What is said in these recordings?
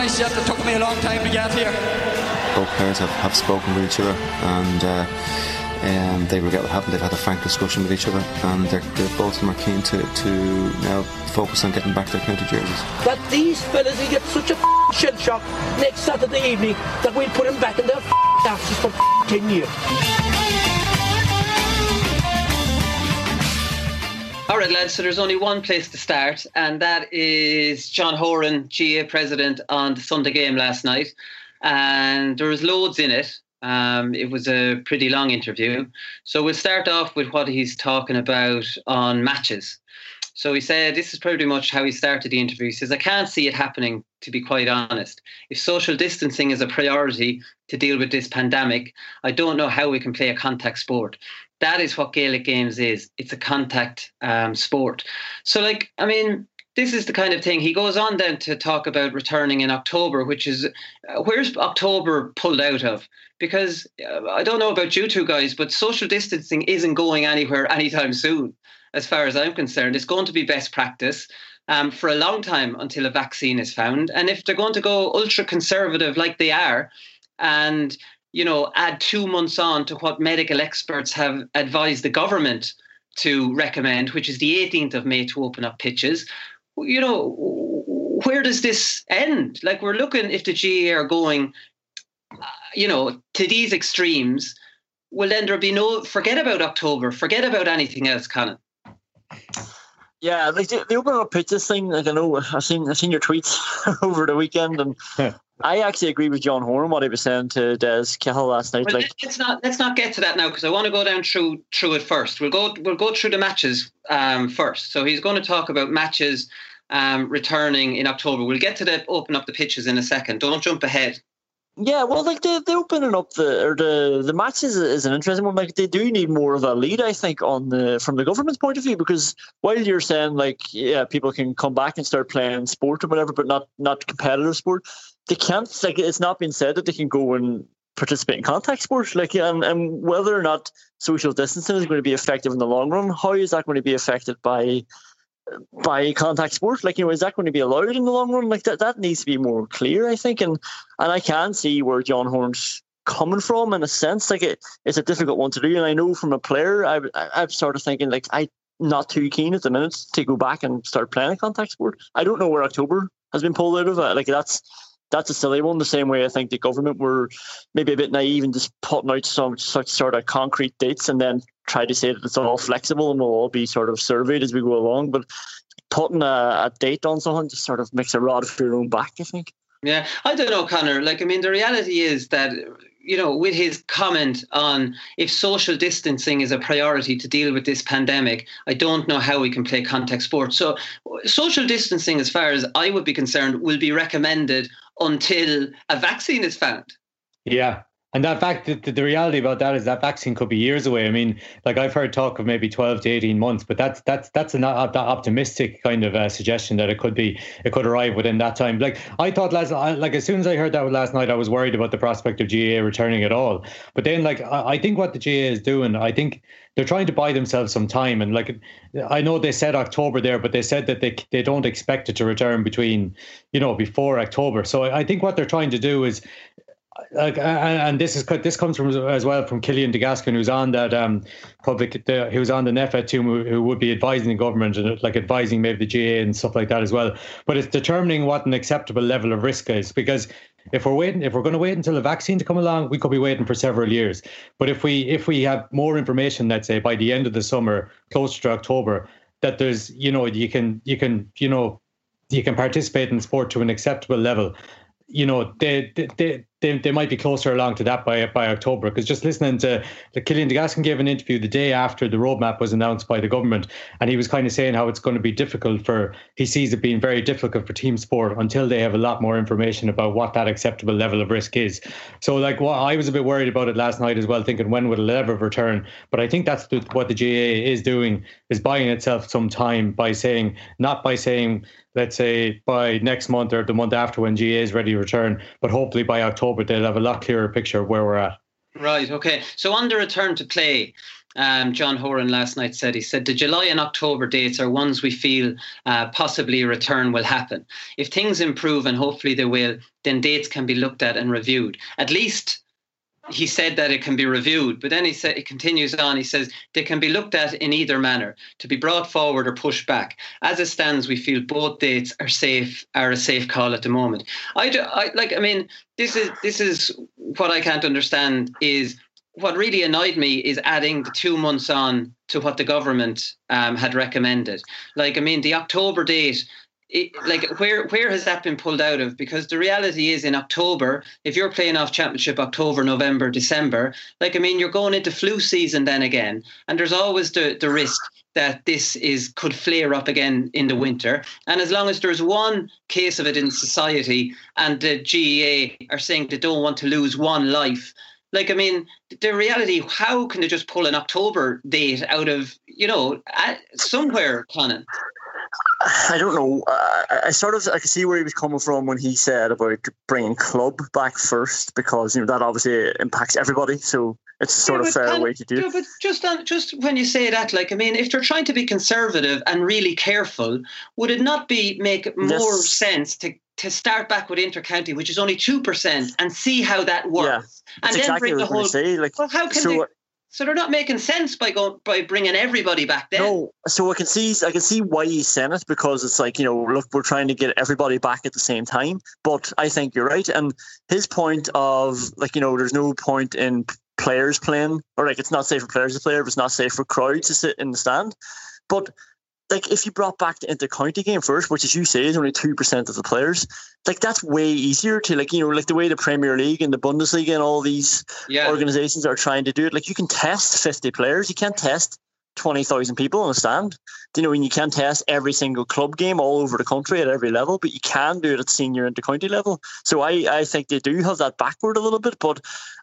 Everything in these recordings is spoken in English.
honest, yet it took me a long time to get here. Both players have spoken with each other, and they regret what happened. They've had a frank discussion with each other, and both of them are keen to now focus on getting back their county jerseys. That these fellas will get such a shell shock next Saturday evening that we'll put them back in their asses for 10 years. All right, lads, so there's only one place to start, and that is John Horan, GAA president, on the Sunday game last night. And there was loads in it. It was a pretty long interview. So we'll start off with what he's talking about on matches. So he said, this is pretty much how he started the interview. He says, I can't see it happening, to be quite honest. If social distancing is a priority to deal with this pandemic, I don't know how we can play a contact sport. That is what Gaelic Games is. It's a contact sport. So, this is the kind of thing. He goes on then to talk about returning in October, which is, where's October pulled out of? Because I don't know about you two guys, but social distancing isn't going anywhere anytime soon, as far as I'm concerned. It's going to be best practice for a long time until a vaccine is found. And if they're going to go ultra conservative like they are, and add 2 months on to what medical experts have advised the government to recommend, which is the 18th of May to open up pitches, where does this end? Like, we're looking, if the GAA are going, to these extremes, well, then there'll be forget about October, forget about anything else, Conan. Yeah, like the opening up pitches thing, like, I know I've seen your tweets over the weekend, and I actually agree with John Horan, what he was saying to Des Cahill last night. Well, let's not get to that now, because I want to go down through it first. We'll go through the matches first. So he's going to talk about matches returning in October. We'll get to the open up the pitches in a second. Don't jump ahead. Yeah, well, like the opening up the matches is an interesting one. Like, they do need more of a lead, I think, from the government's point of view, because while you're saying, like, yeah, people can come back and start playing sport or whatever, but not competitive sport, they can't. Like, it's not been said that they can go and participate in contact sports. Like, and whether or not social distancing is going to be effective in the long run, how is that going to be affected by contact sport? Like, is that going to be allowed in the long run? Like, that needs to be more clear, I think. And I can see where John Horan's coming from, in a sense. Like, it's a difficult one to do. And I know from a player, I've started thinking, like, I'm not too keen at the minute to go back and start playing a contact sport. I don't know where October has been pulled out of. Like, that's a silly one. The same way I think the government were maybe a bit naive and just putting out some such sort of concrete dates and then try to say that it's all flexible and we'll all be sort of surveyed as we go along. But putting a date on something just sort of makes a rod for your own back, I think. Yeah, I don't know, Conor. Like, the reality is that, with his comment on if social distancing is a priority to deal with this pandemic, I don't know how we can play contact sports. So social distancing, as far as I would be concerned, will be recommended until a vaccine is found. Yeah. And that fact, the reality about that is that vaccine could be years away. Like, I've heard talk of maybe 12 to 18 months, but that's an optimistic kind of suggestion that it could arrive within that time. Like, I thought as soon as I heard that last night, I was worried about the prospect of GAA returning at all. But then, like, I think what the GAA is doing, I think they're trying to buy themselves some time. And, like, I know they said October there, but they said that they don't expect it to return before October. So I think what they're trying to do is, and this comes from as well from Killian DeGaskin, who's on that who's on the NEFET team, who would be advising the government and, like, advising maybe the GAA and stuff like that as well. But it's determining what an acceptable level of risk is, because if we're going to wait until a vaccine to come along, we could be waiting for several years. But if we have more information, let's say by the end of the summer, closer to October, that there's you can participate in sport to an acceptable level, they might be closer along to that by October. Because just listening to Killian DeGaskin gave an interview the day after the roadmap was announced by the government, and he was kind of saying how it's going to be he sees it being very difficult for team sport until they have a lot more information about what that acceptable level of risk is. So, like, I was a bit worried about it last night as well, thinking when would it ever return? But I think that's what the GAA is doing, is buying itself some time not by saying let's say by next month or the month after when GAA is ready to return, but hopefully by October they'll have a lot clearer picture of where we're at. Right, okay. So on the return to play, John Horan last night said, the July and October dates are ones we feel possibly a return will happen. If things improve, and hopefully they will, then dates can be looked at and reviewed. At least he said that it can be reviewed, but then it continues on. He says they can be looked at in either manner, to be brought forward or pushed back. As it stands, we feel both dates are a safe call at the moment. This is what I can't understand is what really annoyed me is adding the 2 months on to what the government had recommended. The October date. Where has that been pulled out of? Because the reality is, in October, if you're playing off Championship October, November, December, you're going into flu season then again, and there's always the risk that this could flare up again in the winter. And as long as there's one case of it in society, and the GEA are saying they don't want to lose one life. The reality, how can they just pull an October date out of, somewhere, Conan? I don't know. I can see where he was coming from when he said about bringing club back first, because that obviously impacts everybody. So it's a sort of fair way to do it. But just when you say that, if they're trying to be conservative and really careful, would it not make more sense to start back with Intercounty, which is only 2%, and see how that works? Yeah, and then exactly bring the whole. How can they? So they're not making sense by bringing everybody back then. No, so I can see why he's saying it, because it's look, we're trying to get everybody back at the same time. But I think you're right, and his point of there's no point in players playing, or it's not safe for players to play, but it's not safe for crowds to sit in the stand. But if you brought back the inter-county game first, which, as you say, is only 2% of the players, that's way easier to, the way the Premier League and the Bundesliga and all these organisations are trying to do it. You can test 50 players. You can't test 20,000 people in a stand. And you can't test every single club game all over the country at every level, but you can do it at senior inter-county level. So I think they do have that backward a little bit, but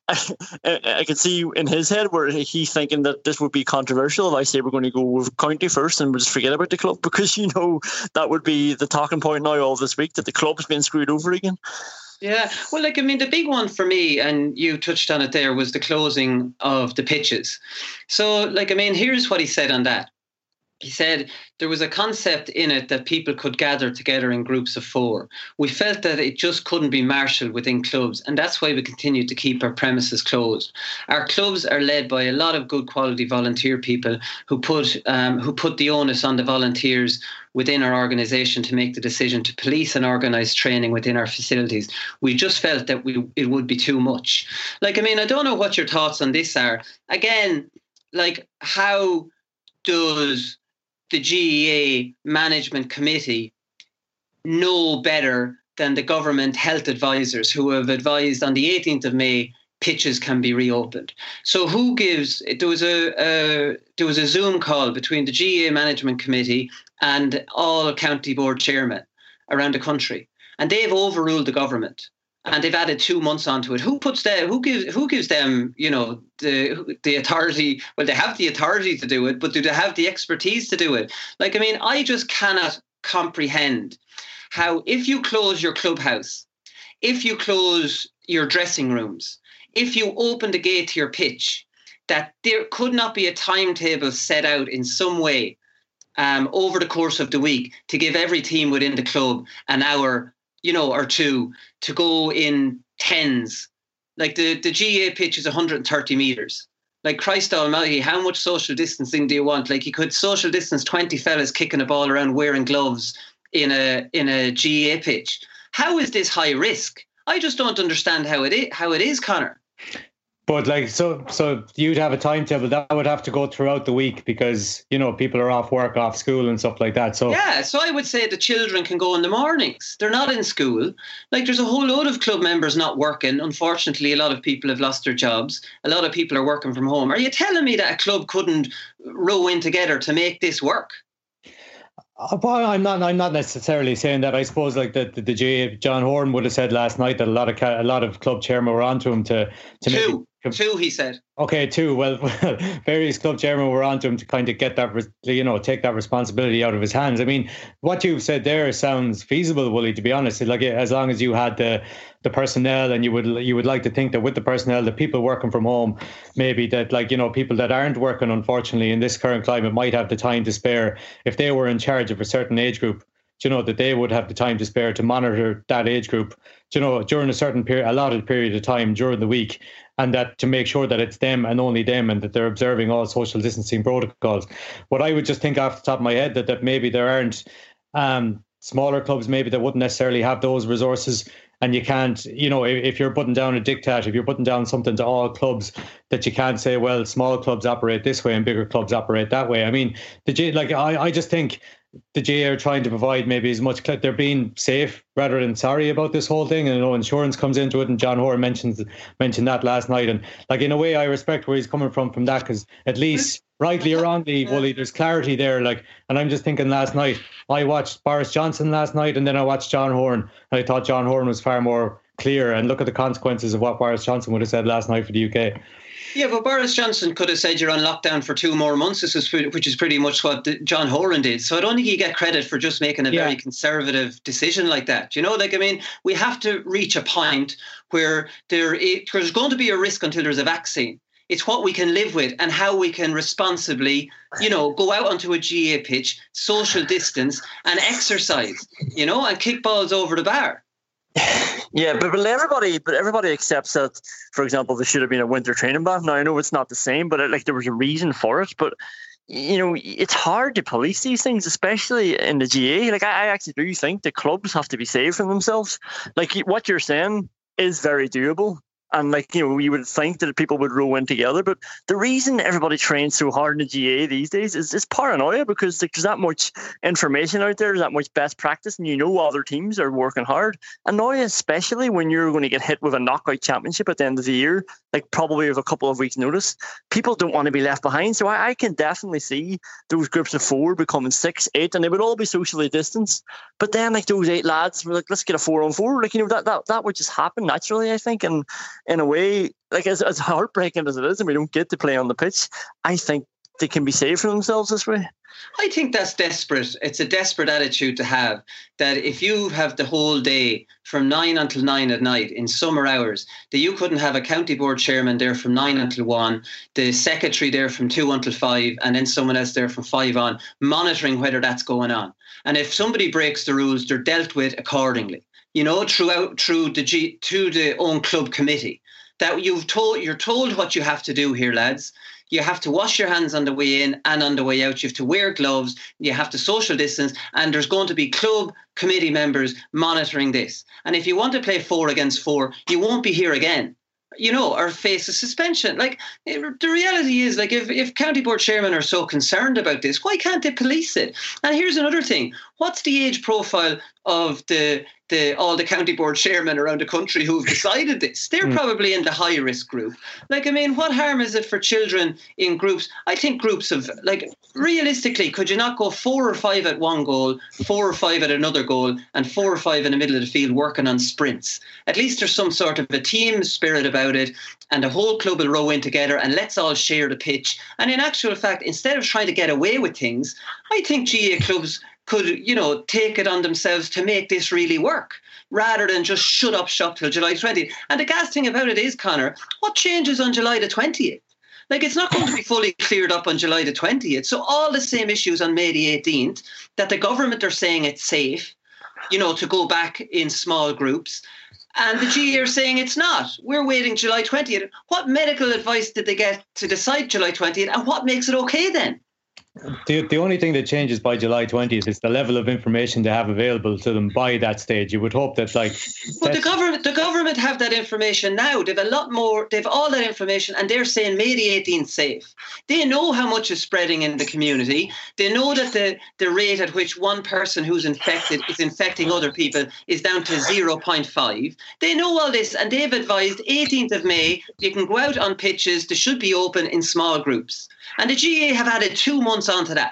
I can see in his head where he's thinking that this would be controversial if I say we're going to go with county first and we'll just forget about the club, because that would be the talking point now all this week, that the club's been screwed over again. Yeah, well, the big one for me, and you touched on it there, was the closing of the pitches. So, here's what he said on that. He said there was a concept in it that people could gather together in groups of 4. We felt that it just couldn't be marshalled within clubs, and that's why we continued to keep our premises closed. Our clubs are led by a lot of good quality volunteer people who put the onus on the volunteers within our organisation to make the decision to police and organise training within our facilities. We just felt that it would be too much. I don't know what your thoughts on this are. Again, how does the GEA management committee know better than the government health advisors who have advised on the 18th of May pitches can be reopened? So there was a Zoom call between the GEA management committee and all county board chairmen around the country, and they've overruled the government. And they've added 2 months onto it. Who gives them, the authority? Well, they have the authority to do it, but do they have the expertise to do it? I just cannot comprehend how, if you close your clubhouse, if you close your dressing rooms, if you open the gate to your pitch, that there could not be a timetable set out in some way over the course of the week to give every team within the club an hour, or two, to go in tens. The GA pitch is 130 metres. Christ almighty, how much social distancing do you want? You could social distance 20 fellas kicking a ball around wearing gloves in a GA pitch. How is this high risk? I just don't understand how it is, Connor. But so you'd have a timetable that would have to go throughout the week, because people are off work, off school and stuff like that. So yeah, so I would say the children can go in the mornings. They're not in school. There's a whole load of club members not working. Unfortunately, a lot of people have lost their jobs. A lot of people are working from home. Are you telling me that a club couldn't row in together to make this work? Well, I'm not necessarily saying that. I suppose the GA, John Horan would have said last night that a lot of club chairmen were onto him to Two, he said. Okay, two. Well, various club chairmen were on to him to kind of get that, take that responsibility out of his hands. I mean, what you've said there sounds feasible, Wooly, to be honest. Like, as long as you had the personnel, and you would like to think that with the personnel, the people working from home, maybe that, people that aren't working, unfortunately, in this current climate might have the time to spare if they were in charge of a certain age group. That they would have the time to spare to monitor that age group, during a certain allotted period of time during the week, and that to make sure that it's them and only them, and that they're observing all social distancing protocols. But I would just think off the top of my head that maybe there aren't smaller clubs maybe that wouldn't necessarily have those resources. And you can't, if you're putting down a diktat, if you're putting down something to all clubs, that you can't say, well, small clubs operate this way and bigger clubs operate that way. I mean, I just think the GA are trying to provide maybe as much, they're being safe rather than sorry about this whole thing. And insurance comes into it, and John Horan mentioned that last night. And in a way, I respect where he's coming from that, because at least, rightly or wrongly, Wooly, there's clarity there. And I'm just thinking, last night I watched Boris Johnson last night, and then I watched John Horan, and I thought John Horan was far more clear. And look at the consequences of what Boris Johnson would have said last night for the UK. Yeah, but Boris Johnson could have said you're on lockdown for 2 more months, which is pretty much what John Horan did. So I don't think you get credit for just making a very conservative decision like that. We have to reach a point where there's going to be a risk until there's a vaccine. It's what we can live with and how we can responsibly, go out onto a GA pitch, social distance and exercise, and kick balls over the bar. Yeah, but everybody accepts that, for example, there should have been a winter training ban. Now, I know it's not the same, but there was a reason for it. But, it's hard to police these things, especially in the GA. I actually do think the clubs have to be safe from themselves. What you're saying is very doable. And you would think that people would row in together. But the reason everybody trains so hard in the GA these days is paranoia, because there's that much information out there, there's that much best practice, and other teams are working hard. And now, especially when you're going to get hit with a knockout championship at the end of the year, probably with a couple of weeks' notice, people don't want to be left behind. So I can definitely see those groups of 4 becoming 6, 8, and they would all be socially distanced. But then those 8 lads were let's get a 4-on-4. That would just happen naturally, I think. And in a way, as heartbreaking as it is, and we don't get to play on the pitch, I think they can be saved from themselves this way. I think that's desperate. It's a desperate attitude to have, that if you have the whole day from 9 until 9 at night in summer hours, that you couldn't have a county board chairman there from 9 until 1, the secretary there from 2 until 5, and then someone else there from 5 on, monitoring whether that's going on. And if somebody breaks the rules, they're dealt with accordingly. Through the own club committee, that you're told what you have to do here, lads. You have to wash your hands on the way in and on the way out. You have to wear gloves. You have to social distance. And there's going to be club committee members monitoring this. And if you want to play 4 against 4, you won't be here again, or face a suspension. The reality is, if county board chairmen are so concerned about this, why can't they police it? And here's another thing. What's the age profile of all the county board chairmen around the country who've decided this? They're probably in the high risk group. What harm is it for children in groups? I think groups of, realistically, could you not go 4 or 5 at one goal, 4 or 5 at another goal, and 4 or 5 in the middle of the field working on sprints? At least there's some sort of a team spirit about it, and the whole club will row in together, and let's all share the pitch. And in actual fact, instead of trying to get away with things, I think GA clubs could, take it on themselves to make this really work, rather than just shut up shop till July 20th. And the gas thing about it is, Conor, what changes on July the 20th? It's not going to be fully cleared up on July the 20th. So all the same issues on May the 18th, that the government are saying it's safe, to go back in small groups. And the GA are saying it's not. We're waiting July 20th. What medical advice did they get to decide July 20th? And what makes it okay then? The only thing that changes by July 20th is the level of information they have available to them by that stage. You would hope that But the government have that information now. They've a lot more. They've all that information, and they're saying May the 18th safe. They know how much is spreading in the community. They know that the rate at which one person who's infected is infecting other people is down to 0.5. They know all this, and they've advised 18th of May, you can go out on pitches. They should be open in small groups. And the GA have added 2 months onto that.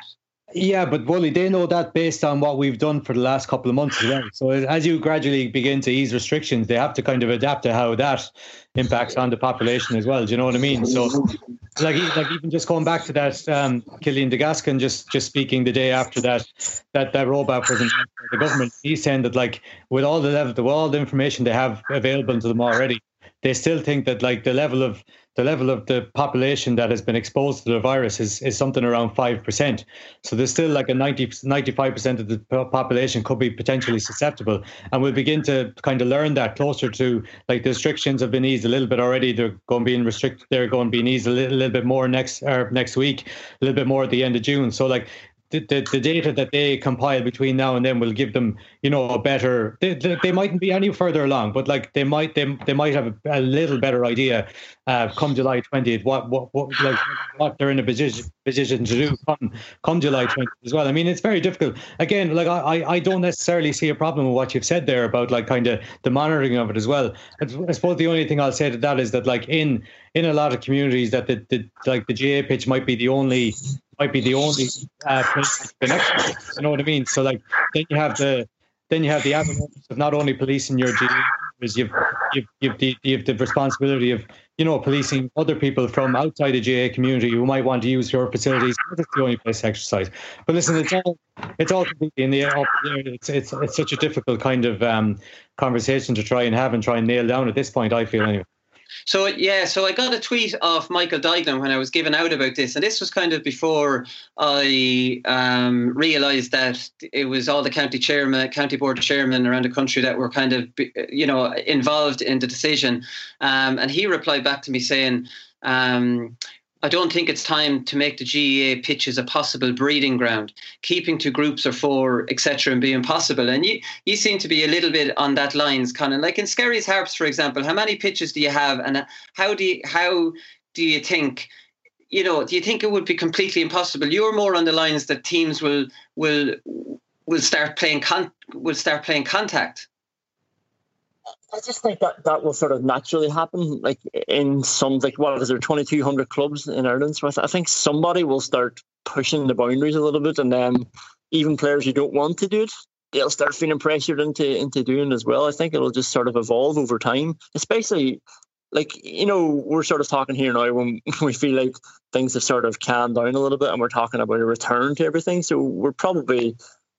Yeah, but Wooly, they know that based on what we've done for the last couple of months as well. So as you gradually begin to ease restrictions, they have to kind of adapt to how that impacts on the population as well. Do you know what I mean? So, like even just going back to that, Killian de Gascon just speaking the day after that rollback was announced by the government, he's saying that like with all the information they have available to them already, they still think that like the level of the population that has been exposed to the virus is something around 5%. So there's still like a 95% of the population could be potentially susceptible. And we'll begin to kind of learn that closer to like the restrictions have been eased a little bit already. They're going to be eased a little bit more next week, a little bit more at the end of June. So like the data that they compile between now and then will give them, a better. They mightn't be any further along, but like they might have a little better idea come July 20th what they're in a position to do come July 20th as well. I mean, it's very difficult. Again, like I don't necessarily see a problem with what you've said there about like kind of the monitoring of it as well. I suppose the only thing I'll say to that is that like in a lot of communities that the GAA pitch might be the only place that's been exercised. You know what I mean? So like then you have the avenue of not only policing your GAA, you've the responsibility of policing other people from outside the GAA community who might want to use your facilities. That's the only place to exercise. But listen, it's all completely in the air. It's such a difficult kind of conversation to try and nail down at this point, I feel anyway. So I got a tweet of Michael Duignan when I was giving out about this, and this was kind of before I realised that it was all the county board chairmen around the country that were kind of involved in the decision, and he replied back to me saying, I don't think it's time to make the GAA pitches a possible breeding ground. Keeping to groups of 4, etc., and being possible. And you seem to be a little bit on that lines, Conan. Like in Skerries Harps, for example, how many pitches do you have, and how do you think? Do you think it would be completely impossible? You're more on the lines that teams will start playing contact. I just think that will sort of naturally happen, like in some, like what is there, 2,200 clubs in Ireland. So I think somebody will start pushing the boundaries a little bit, and then even players who don't want to do it, they'll start feeling pressured into doing it as well. I think it'll just sort of evolve over time, especially like, we're sort of talking here now when we feel like things have sort of calmed down a little bit and we're talking about a return to everything. So we're probably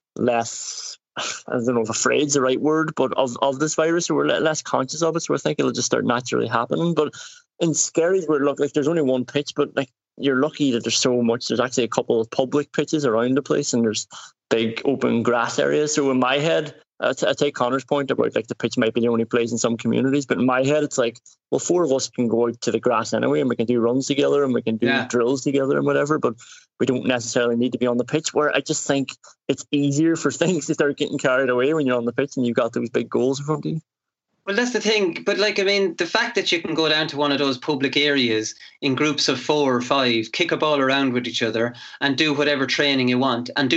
less, I don't know if afraid is the right word, but of this virus, so we're less conscious of it. So I think it'll just start naturally happening. But in Skerries, there's only one pitch, but like you're lucky that there's so much. There's actually a couple of public pitches around the place, and there's big open grass areas. So in my head, I take Connor's point about like the pitch might be the only place in some communities, but in my head, it's like, well, 4 of us can go out to the grass anyway, and we can do runs together, and we can do drills together and whatever, but we don't necessarily need to be on the pitch, where I just think it's easier for things to start getting carried away when you're on the pitch and you've got those big goals in front of you. Well, that's the thing. But like, I mean, the fact that you can go down to one of those public areas in groups of 4 or 5, kick a ball around with each other and do whatever training you want, and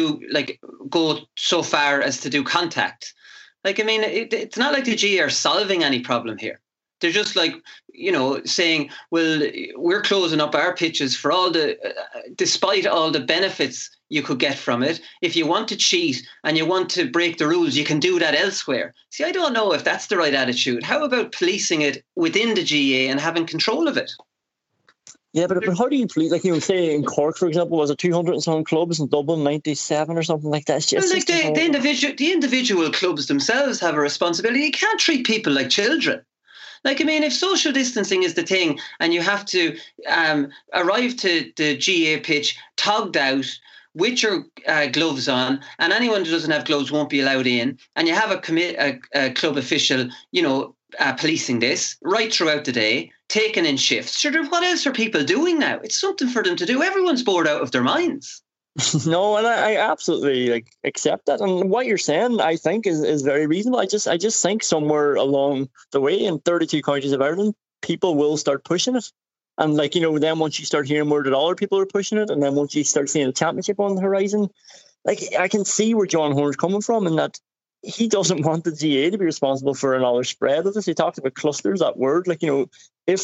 go so far as to do contact. Like, I mean, it's not like the GAA are solving any problem here. They're just like, saying, well, we're closing up our pitches for despite all the benefits you could get from it. If you want to cheat and you want to break the rules, you can do that elsewhere. See, I don't know if that's the right attitude. How about policing it within the GAA and having control of it? Yeah, but how do you police? Like, say in Cork, for example, was it 200 and some clubs, in Dublin 97 or something like that? The individual clubs themselves have a responsibility. You can't treat people like children. Like, I mean, if social distancing is the thing and you have to arrive to the GAA pitch togged out with your gloves on, and anyone who doesn't have gloves won't be allowed in, and you have a club official, policing this right throughout the day, taking in shifts. Sure, what else are people doing now? It's something for them to do. Everyone's bored out of their minds. No, and I absolutely accept that. And what you're saying, I think, is very reasonable. I just think somewhere along the way in 32 counties of Ireland, people will start pushing it. And then once you start hearing more that other people are pushing it, and then once you start seeing a championship on the horizon, I can see where John Horan's coming from, in that he doesn't want the GAA to be responsible for another spread of this. He talked about clusters, that word. If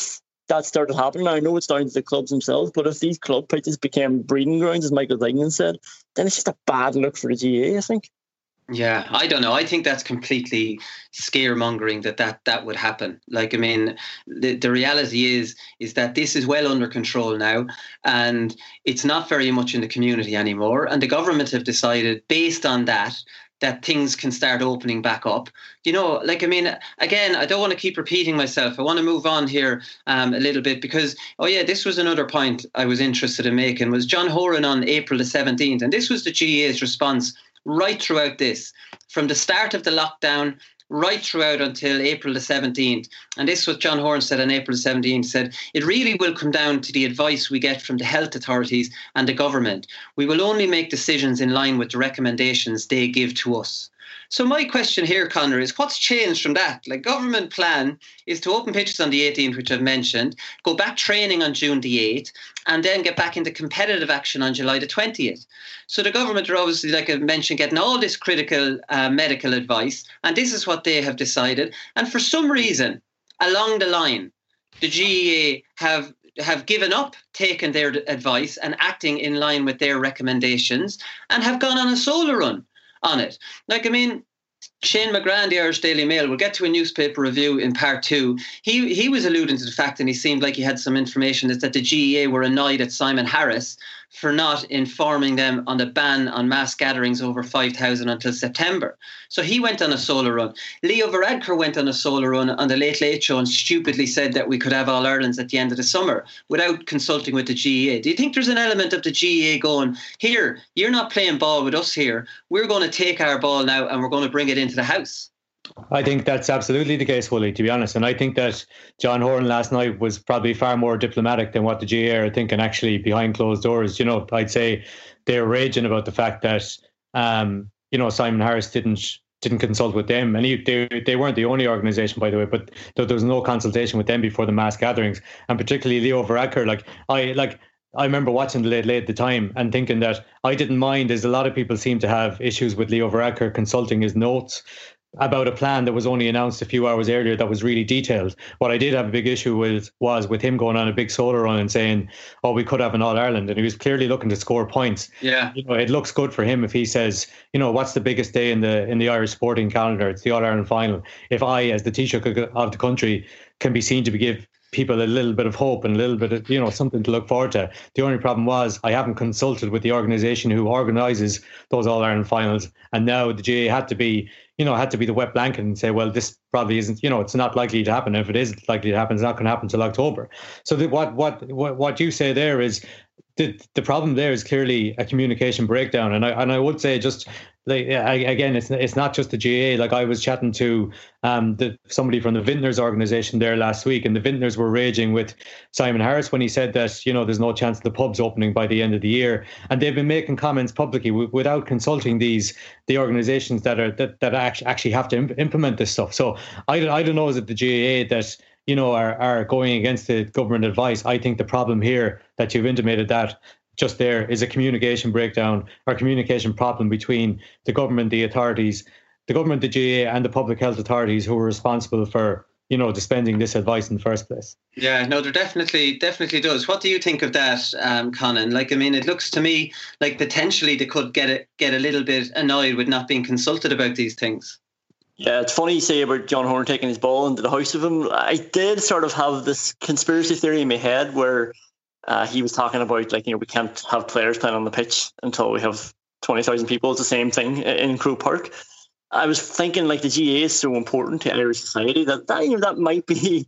that started happening, I know it's down to the clubs themselves, but if these club pitches became breeding grounds, as Michael Dignan said, then it's just a bad look for the GAA, I think. Yeah, I don't know. I think that's completely scaremongering that would happen. Like, I mean, the reality is that this is well under control now, and it's not very much in the community anymore. And the government have decided, based on that things can start opening back up. You know, like, I mean, again, I don't want to keep repeating myself. I want to move on here a little bit because, this was another point I was interested in making, was John Horan on April the 17th. And this was the GAA's response right throughout this, from the start of the lockdown right throughout until April the 17th. And this is what John Horan said on April the 17th, said, "It really will come down to the advice we get from the health authorities and the government. We will only make decisions in line with the recommendations they give to us." So my question here, Conor, is what's changed from that? Like, government plan is to open pitches on the 18th, which I've mentioned, go back training on June the 8th, and then get back into competitive action on July the 20th. So the government are obviously, like I mentioned, getting all this critical medical advice, and this is what they have decided. And for some reason, along the line, the GAA have given up taking their advice and acting in line with their recommendations and have gone on a solo run on it. Like, I mean, Shane McGrath, the Irish Daily Mail, we'll get to a newspaper review in part 2. He was alluding to the fact, and he seemed like he had some information, that the GAA were annoyed at Simon Harris for not informing them on the ban on mass gatherings over 5,000 until September. So he went on a solo run. Leo Varadkar went on a solo run on the Late Late Show and stupidly said that we could have All Irelands at the end of the summer without consulting with the GAA. Do you think there's an element of the GAA going, here, you're not playing ball with us here. We're going to take our ball now and we're going to bring it into the house? I think that's absolutely the case, Wooly, to be honest. And I think that John Horan last night was probably far more diplomatic than what the GAA are thinking actually behind closed doors. You know, I'd say they're raging about the fact that, Simon Harris didn't consult with them. And they weren't the only organisation, by the way, but there was no consultation with them before the mass gatherings. And particularly Leo Varadkar, I remember watching the Late at the time and thinking that I didn't mind, as a lot of people seem to have issues with Leo Varadkar consulting his notes about a plan that was only announced a few hours earlier that was really detailed. What I did have a big issue with was with him going on a big solo run and saying, we could have an All-Ireland. And he was clearly looking to score points. Yeah. You know, it looks good for him if he says, what's the biggest day in the Irish sporting calendar? It's the All-Ireland final. If I, as the Taoiseach of the country, can be seen to give people a little bit of hope and a little bit of, something to look forward to. The only problem was I haven't consulted with the organisation who organises those All-Ireland finals. And now the GAA had to be the wet blanket and say, well, this probably isn't, it's not likely to happen. If it is likely to happen, it's not going to happen until October. So what you say there is the problem there is clearly a communication breakdown. And I would say just again, it's not just the GAA. Like, I was chatting to somebody from the Vintners organisation there last week, and the Vintners were raging with Simon Harris when he said that there's no chance of the pubs opening by the end of the year, and they've been making comments publicly without consulting the organisations that actually have to implement this stuff. So I don't know, is it the GAA that are going against the government advice? I think the problem here that you've intimated that just there is a communication breakdown or communication problem between the government, the authorities, the government, the GAA, and the public health authorities who are responsible for, dispensing this advice in the first place. Yeah, no, there definitely does. What do you think of that, Conan? Like, I mean, it looks to me like potentially they could get a little bit annoyed with not being consulted about these things. Yeah, it's funny you say about John Horan taking his ball into the house of him. I did sort of have this conspiracy theory in my head where he was talking about, we can't have players playing on the pitch until we have 20,000 people. It's the same thing in Croke Park. I was thinking, the GAA is so important to Irish society that might be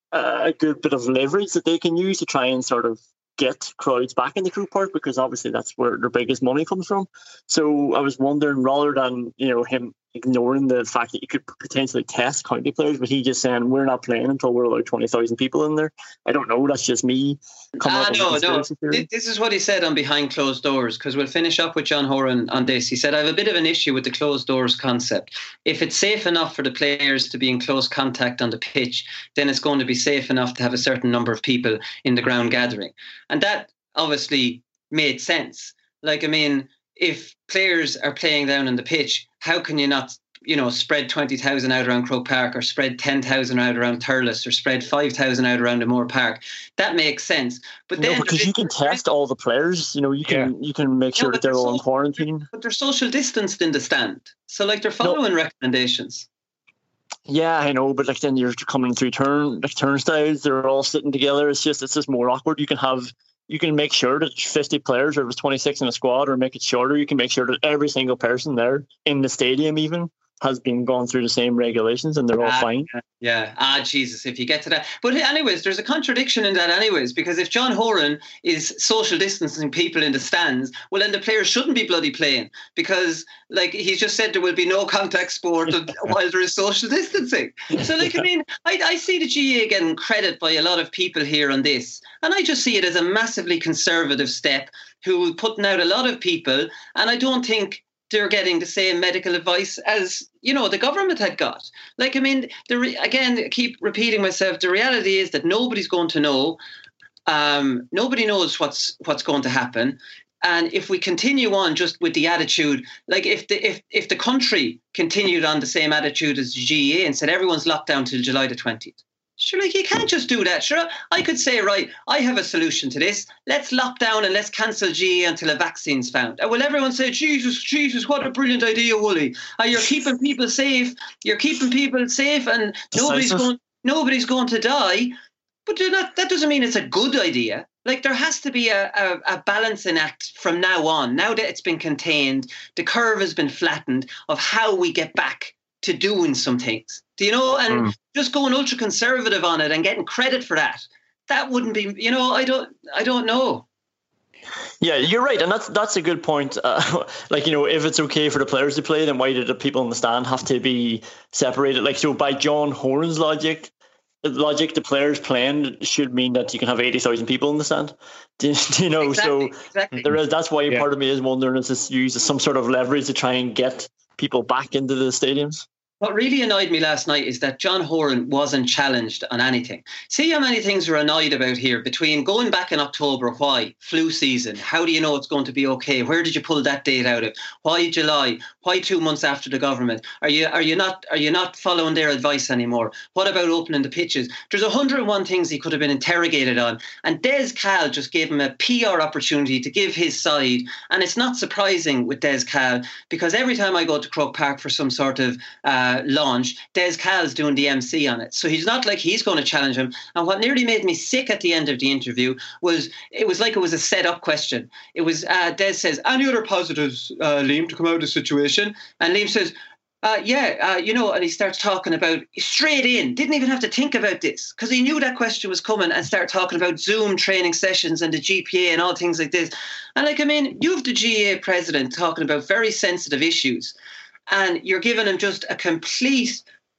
a good bit of leverage that they can use to try and sort of get crowds back into Croke Park, because obviously that's where their biggest money comes from. So I was wondering, rather than him ignoring the fact that you could potentially test county players, but he just saying we're not playing until we're allowed 20,000 people in there. I don't know. That's just me. No. This is what he said on Behind Closed Doors, because we'll finish up with John Horan on this. He said, I have a bit of an issue with the closed doors concept. If it's safe enough for the players to be in close contact on the pitch, then it's going to be safe enough to have a certain number of people in the ground gathering. And that obviously made sense. Like, I mean, if players are playing down on the pitch, how can you not spread 20,000 out around Croke Park, or spread 10,000 out around Thurles, or spread 5,000 out around Moore Park. That makes sense. But then because you can test all the players, you can make sure that they're all in quarantine. But they're social distanced in the stand, so like they're following recommendations. Yeah, I know, but like then you're coming through turnstiles. They're all sitting together. It's just more awkward. You can make sure that 50 players, or it was 26 in a squad, or make it shorter. You can make sure that every single person there in the stadium even has been gone through the same regulations, and they're all fine. Yeah. Jesus, if you get to that. But anyways, there's a contradiction in that anyways, because if John Horan is social distancing people in the stands, well, then the players shouldn't be bloody playing, because like he's just said, there will be no contact sport while there is social distancing. So like, I mean, I see the GAA getting credit by a lot of people here on this, and I just see it as a massively conservative step who are putting out a lot of people, and I don't think they're getting the same medical advice as, the government had got. Like, I mean, again, I keep repeating myself, the reality is that nobody's going to know. Nobody knows what's going to happen. And if we continue on just with the attitude, like if the country continued on the same attitude as the GAA and said everyone's locked down till July the 20th, sure, like you can't just do that. Sure, I could say, right, I have a solution to this. Let's lock down and let's cancel GAA until a vaccine's found. And will everyone say, Jesus, what a brilliant idea, Wooly? You're keeping people safe. You're keeping people safe, and nobody's going to die. But that doesn't mean it's a good idea. Like, there has to be a balancing act from now on. Now that it's been contained, the curve has been flattened of how we get back to doing some things. Do you know? And just going ultra conservative on it and getting credit for that wouldn't be, I don't know. Yeah, you're right, and that's a good point. If it's okay for the players to play, then why did the people in the stand have to be separated? Like, so by John Horan's logic, the players playing should mean that you can have 80,000 people in the stand. Do you know? Exactly. That's why part of me is wondering, is this used as some sort of leverage to try and get people back into the stadiums? What really annoyed me last night is that John Horan wasn't challenged on anything. See how many things we're annoyed about here, between going back in October, why? Flu season. How do you know it's going to be okay? Where did you pull that date out of? Why July? Why 2 months after the government? Are you not following their advice anymore? What about opening the pitches? There's 101 things he could have been interrogated on. And Des Cahill just gave him a PR opportunity to give his side. And it's not surprising with Des Cahill, because every time I go to Croke Park for some sort of launch, Des Cahill's doing the MC on it. So he's not like he's going to challenge him. And what nearly made me sick at the end of the interview was it was a set up question. It was Des says, any other positives, Liam, to come out of the situation? And Liam says, and he starts talking about straight in, didn't even have to think about this, because he knew that question was coming, and start talking about Zoom training sessions and the GPA and all things like this. And like, I mean, you have the GAA president talking about very sensitive issues, and you're giving him just a complete,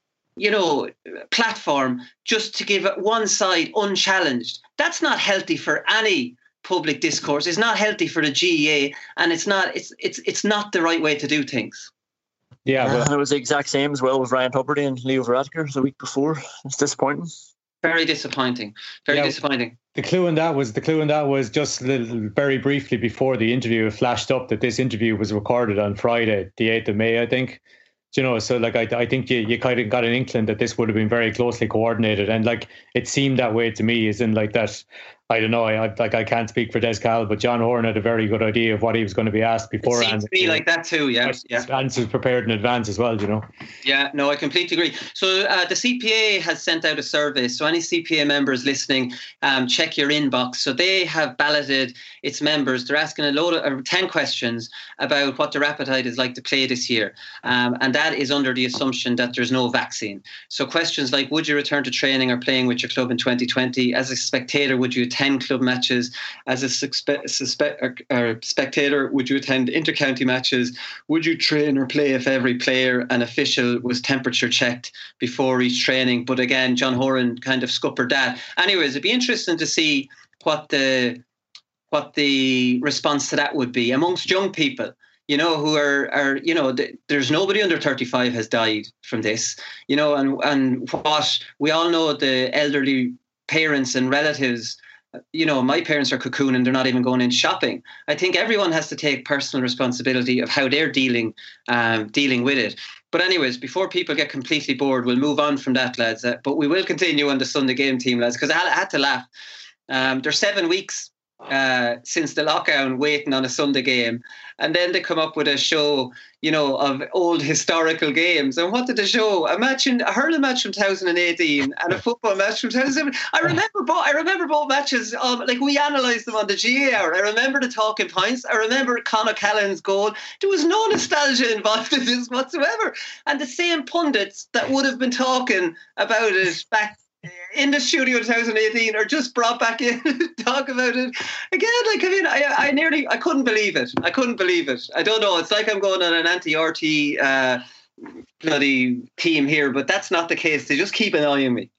platform just to give it one side unchallenged. That's not healthy for any public discourse. It's not healthy for the GAA, and it's not the right way to do things. Yeah, well, and it was the exact same as well with Ryan Tubridy and Leo Varadkar the week before. It's disappointing. Very disappointing. Very disappointing. The clue in that was just very briefly before the interview, it flashed up that this interview was recorded on Friday, the 8th of May, I think. So like I think you kind of got an inkling that this would have been very closely coordinated, and like it seemed that way to me, as in like that. I don't know. I can't speak for Des Cahill, but John Horan had a very good idea of what he was going to be asked beforehand. It seems to be like that too. Yeah. Answers prepared in advance as well. Yeah. No, I completely agree. So the CPA has sent out a survey. So any CPA members listening, check your inbox. So they have balloted its members. They're asking a load of 10 questions about what their appetite is like to play this year, and that is under the assumption that there's no vaccine. So questions like: would you return to training or playing with your club in 2020? As a spectator, would you attend club matches? As a spectator, would you attend inter-county matches? Would you train or play if every player and official was temperature checked before each training? But again, John Horan kind of scuppered that. Anyways, it'd be interesting to see what the response to that would be amongst young people, who are there's nobody under 35 has died from this, and what we all know, the elderly parents and relatives my parents are cocooning, they're not even going in shopping. I think everyone has to take personal responsibility of how they're dealing with it. But anyways, before people get completely bored, we'll move on from that, lads. But we will continue on the Sunday game team, lads, because I had to laugh. There's 7 weeks since the lockdown waiting on a Sunday game, and then they come up with a show of old historical games. And what did they show? A hurling match from 2018 and a football match from 2007. I remember both matches. We analysed them on the GA hour. I remember the talking points. I remember Conor Callan's goal. There was no nostalgia involved in this whatsoever, and the same pundits that would have been talking about it back in the studio in 2018 are just brought back in to talk about it again. I couldn't believe it. I don't know. It's like I'm going on an anti-RT bloody team here, but that's not the case. They just keep annoying me.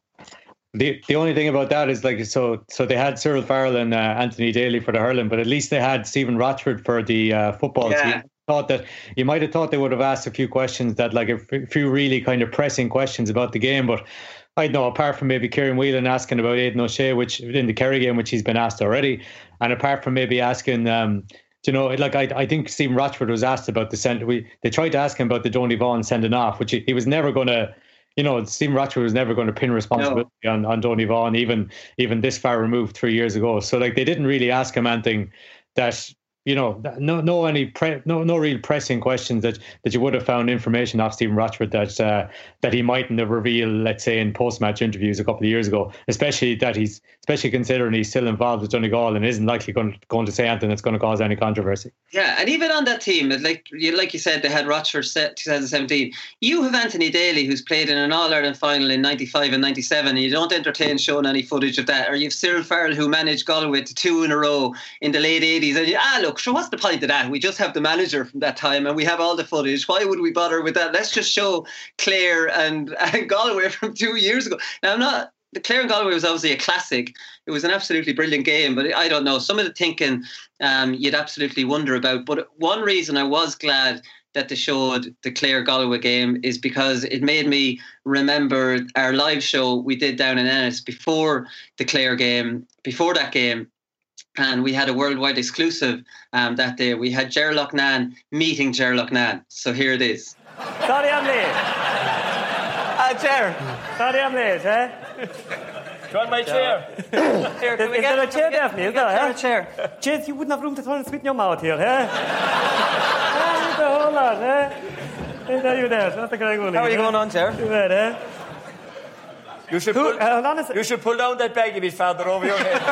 The only thing about that is so they had Cyril Farrell and Anthony Daly for the hurling, but at least they had Stephen Rochford for the football team. You might have thought they would have asked a few questions a few really kind of pressing questions about the game, but I know, apart from maybe Kieran Whelan asking about Aidan O'Shea, which in the Kerry game, which he's been asked already, and apart from maybe asking, I think Stephen Rochford was asked about they tried to ask him about the Donny Vaughan sending off, which he was never going to, Stephen Rochford was never going to pin responsibility on Donny Vaughan, even this far removed 3 years ago. So they didn't really ask him anything that. No real pressing questions that you would have found information off Stephen Rochford that he mightn't have revealed, let's say, in post-match interviews a couple of years ago, especially considering he's still involved with Donegal and isn't likely going to say anything that's going to cause any controversy. Yeah, and even on that team, like you said, they had Rochford 2017. You have Anthony Daly, who's played in an All-Ireland final in 95 and 97, and you don't entertain showing any footage of that. Or you have Cyril Farrell, who managed Galway to 2 in a row in the late 80s, and look, sure, what's the point of that? We just have the manager from that time and we have all the footage. Why would we bother with that? Let's just show Clare and Galway from 2 years ago. Now, the Clare and Galway was obviously a classic. It was an absolutely brilliant game, but I don't know. Some of the thinking you'd absolutely wonder about. But one reason I was glad that they showed the Clare-Galway game is because it made me remember our live show we did down in Ennis before the Clare game, before that game. And we had a worldwide exclusive that day. We had Ger Loughnane meeting Ger Loughnane. So here it is. Sorry I'm late. Ger. Sorry I'm late, eh? Do you want my chair? Here, is there a chair there for me? Is there a chair? Jeez, you wouldn't have room to throw and spit in your mouth here, eh? The whole lot, eh? There you there. That's the great one. How are you going on, Ger? You right, eh? You should pull down that bag a bit farther over your head.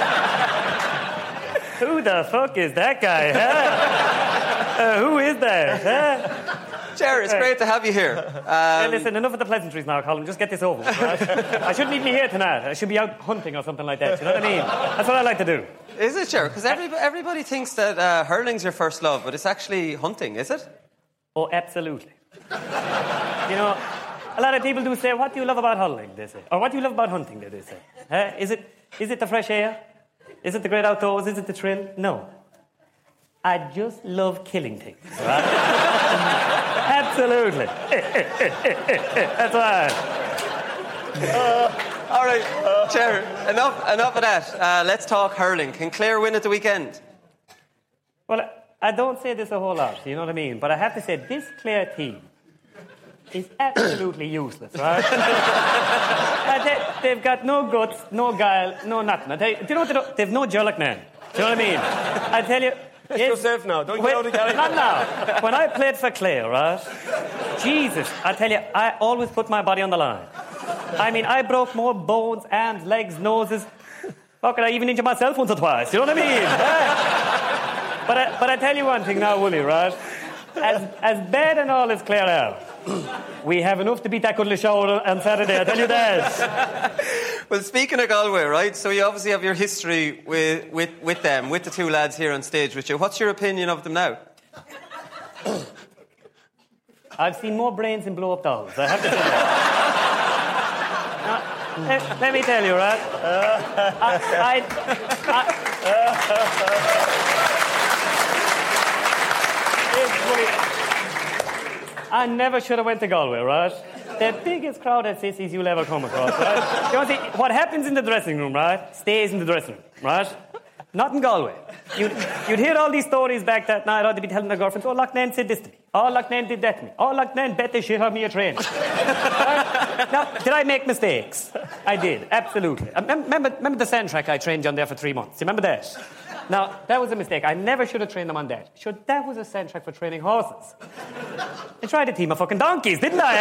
Who the fuck is that guy, huh? Who is that, huh? Ger, it's great to have you here. Hey, listen, enough of the pleasantries now, Colin. Just get this over with, right? I shouldn't even be here tonight. I should be out hunting or something like that. You know what I mean? That's what I like to do. Is it, Ger? Because everybody thinks that hurling's your first love, but it's actually hunting, is it? Oh, absolutely. You know, a lot of people do say, what do you love about hurling, they say. Or what do you love about hunting, they say. Is it the fresh air? Is it the great outdoors? Is it the thrill? No. I just love killing things, right? Absolutely. That's why. All right, Ger, enough of that. Let's talk hurling. Can Clare win at the weekend? Well, I don't say this a whole lot, you know what I mean? But I have to say, this Clare team is absolutely useless, right? They've got no guts, no guile, no nothing. Do you know what they do? They've no Ger Loughnane. Do you know what I mean? I tell you... Yes. Yourself now. Don't get out of Gary. Not now. When I played for Clare, right? Jesus, I tell you, I always put my body on the line. I mean, I broke more bones, arms, legs, noses. Fuck it, I even injured myself once or twice. You know what I mean? But I tell you one thing now, Wooly, right? As bad and all as Clare are, we have enough to beat that Cuddly show on Saturday, I tell you that. Well, speaking of Galway, right, so you obviously have your history with them, with the two lads here on stage with you. What's your opinion of them now? I've seen more brains in blow-up dolls, I have to say that. Let me tell you, right? I never should have went to Galway, right? The biggest crowd at sissies you'll ever come across, right? You want to see what happens in the dressing room, right? Stays in the dressing room, right? Not in Galway. You'd hear all these stories back that night, or they'd be telling their girlfriends, oh, Loughnane said this to me. Oh, Loughnane did that to me. Oh, Loughnane bet the shit on me a train. Right? Now, did I make mistakes? I did, absolutely. Remember the Sandtrack I trained you on there for 3 months? You remember that? Now, that was a mistake. I never should have trained them on that. That was a Sandtrack for training horses. I tried a team of fucking donkeys, didn't I?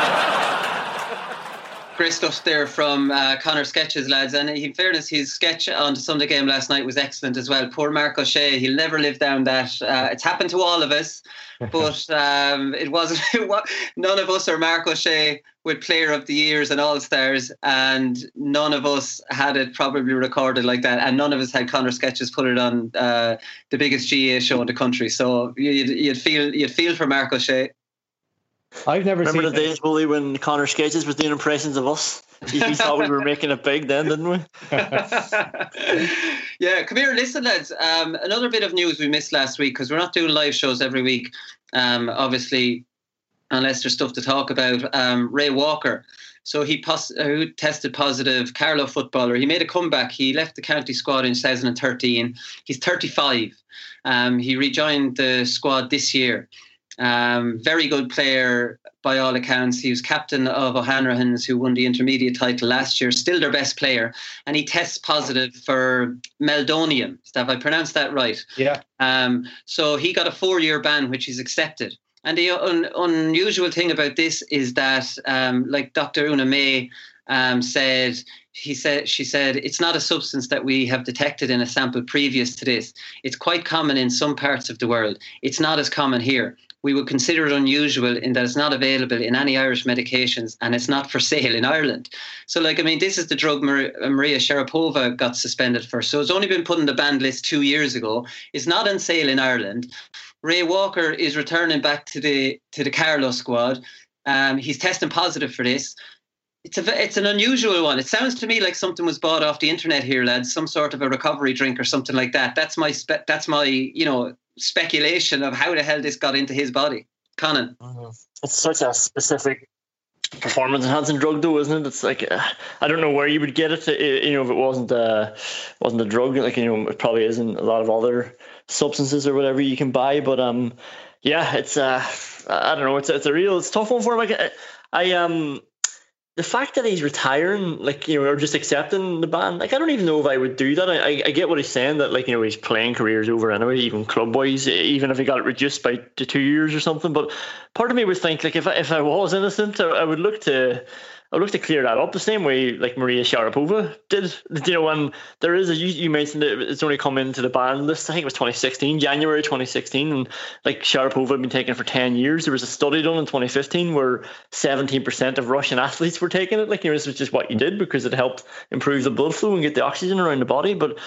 Great stuff there from Conor Sketches, lads. And in fairness, his sketch on the Sunday game last night was excellent as well. Poor Mark O'Shea, he'll never live down that. It's happened to all of us, but it wasn't. None of us are Mark O'Shea with Player of the Years and All-Stars, and none of us had it probably recorded like that, and none of us had Conor Sketches put it on the biggest GA show in the country. So you'd feel for Mark O'Shea. I've never Remember seen the days, Bully, when Conor Sketches was doing impressions of us? We thought we were making it big then, didn't we? Yeah, come here, listen, lads. Another bit of news we missed last week, because we're not doing live shows every week, obviously, unless there's stuff to talk about. Ray Walker. So he tested positive, Carlow footballer. He made a comeback. He left the county squad in 2013. He's 35. He rejoined the squad this year. Very good player by all accounts. He was captain of O'Hanrahan's, who won the intermediate title last year, still their best player, and he tests positive for meldonium. Have I pronounced that right? Yeah. So he got a 4-year ban, which he's accepted. And the unusual thing about this is that, like Dr. Una May said, she said it's not a substance that we have detected in a sample previous to this. It's quite common in some parts of the world. It's not as common here. We would consider it unusual in that it's not available in any Irish medications and it's not for sale in Ireland. So, this is the drug Maria Sharapova got suspended for. So it's only been put on the banned list 2 years ago. It's not on sale in Ireland. Ray Walker is returning back to the Carlow squad. He's testing positive for this. It's an unusual one. It sounds to me like something was bought off the internet here, lads. Some sort of a recovery drink or something like that. That's my speculation of how the hell this got into his body. Conan. It's such a specific performance-enhancing drug, though, isn't it? It's like I don't know where you would get it. If it wasn't a drug, it probably isn't a lot of other substances or whatever you can buy. But it's I don't know. It's a tough one for him. The fact that he's retiring, or just accepting the ban, I don't even know if I would do that. I get what he's saying, that his playing career's over anyway, even club-wise, even if he got it reduced by 2 years or something. But part of me would think, if I was innocent, I would look to clear that up the same way like Maria Sharapova did. And there is you mentioned it's only come into the ban list. I think it was 2016, January 2016, and Sharapova had been taken for 10 years. There was a study done in 2015 where 17% of Russian athletes were taking it. This was just what you did because it helped improve the blood flow and get the oxygen around the body. But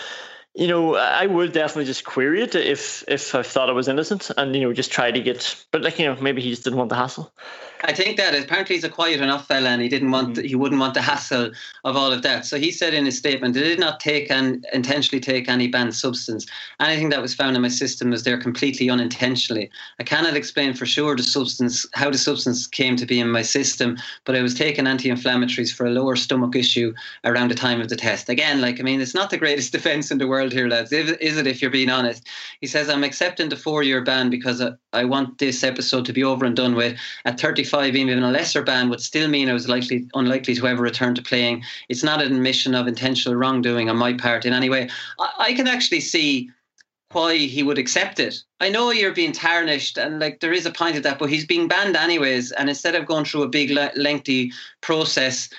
I would definitely just query it if I thought I was innocent, and just try to get. But maybe he just didn't want the hassle. I think that apparently he's a quiet enough fella, and he wouldn't want the hassle of all of that. So he said in his statement, "I did not intentionally take any banned substance. Anything that was found in my system was there completely unintentionally. I cannot explain for sure how the substance came to be in my system, but I was taking anti-inflammatories for a lower stomach issue around the time of the test." Again, it's not the greatest defence in the world here, lads, is it, if you're being honest? He says, "I'm accepting the 4-year ban because I want this episode to be over and done with. At 35, even a lesser ban would still mean I was unlikely to ever return to playing. It's not an admission of intentional wrongdoing on my part in any way." I can actually see why he would accept it. I know you're being tarnished, and there is a point of that, but he's being banned anyways, and instead of going through a big lengthy process,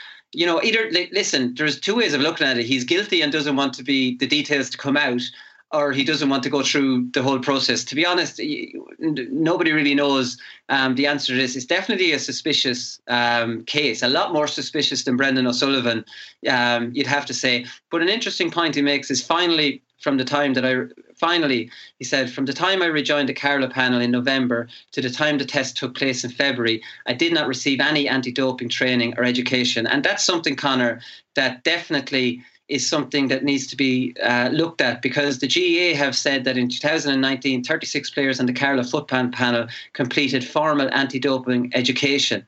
listen, there's two ways of looking at it. He's guilty and doesn't want the details to come out, or he doesn't want to go through the whole process. To be honest, nobody really knows the answer to this. It's definitely a suspicious case, a lot more suspicious than Brendan O'Sullivan, you'd have to say. But an interesting point he makes is he said, from the time I rejoined the Carlow panel in November to the time the test took place in February, I did not receive any anti-doping training or education. And that's something, Conor, that definitely is something that needs to be looked at, because the GAA have said that in 2019, 36 players on the Carlow football panel completed formal anti-doping education.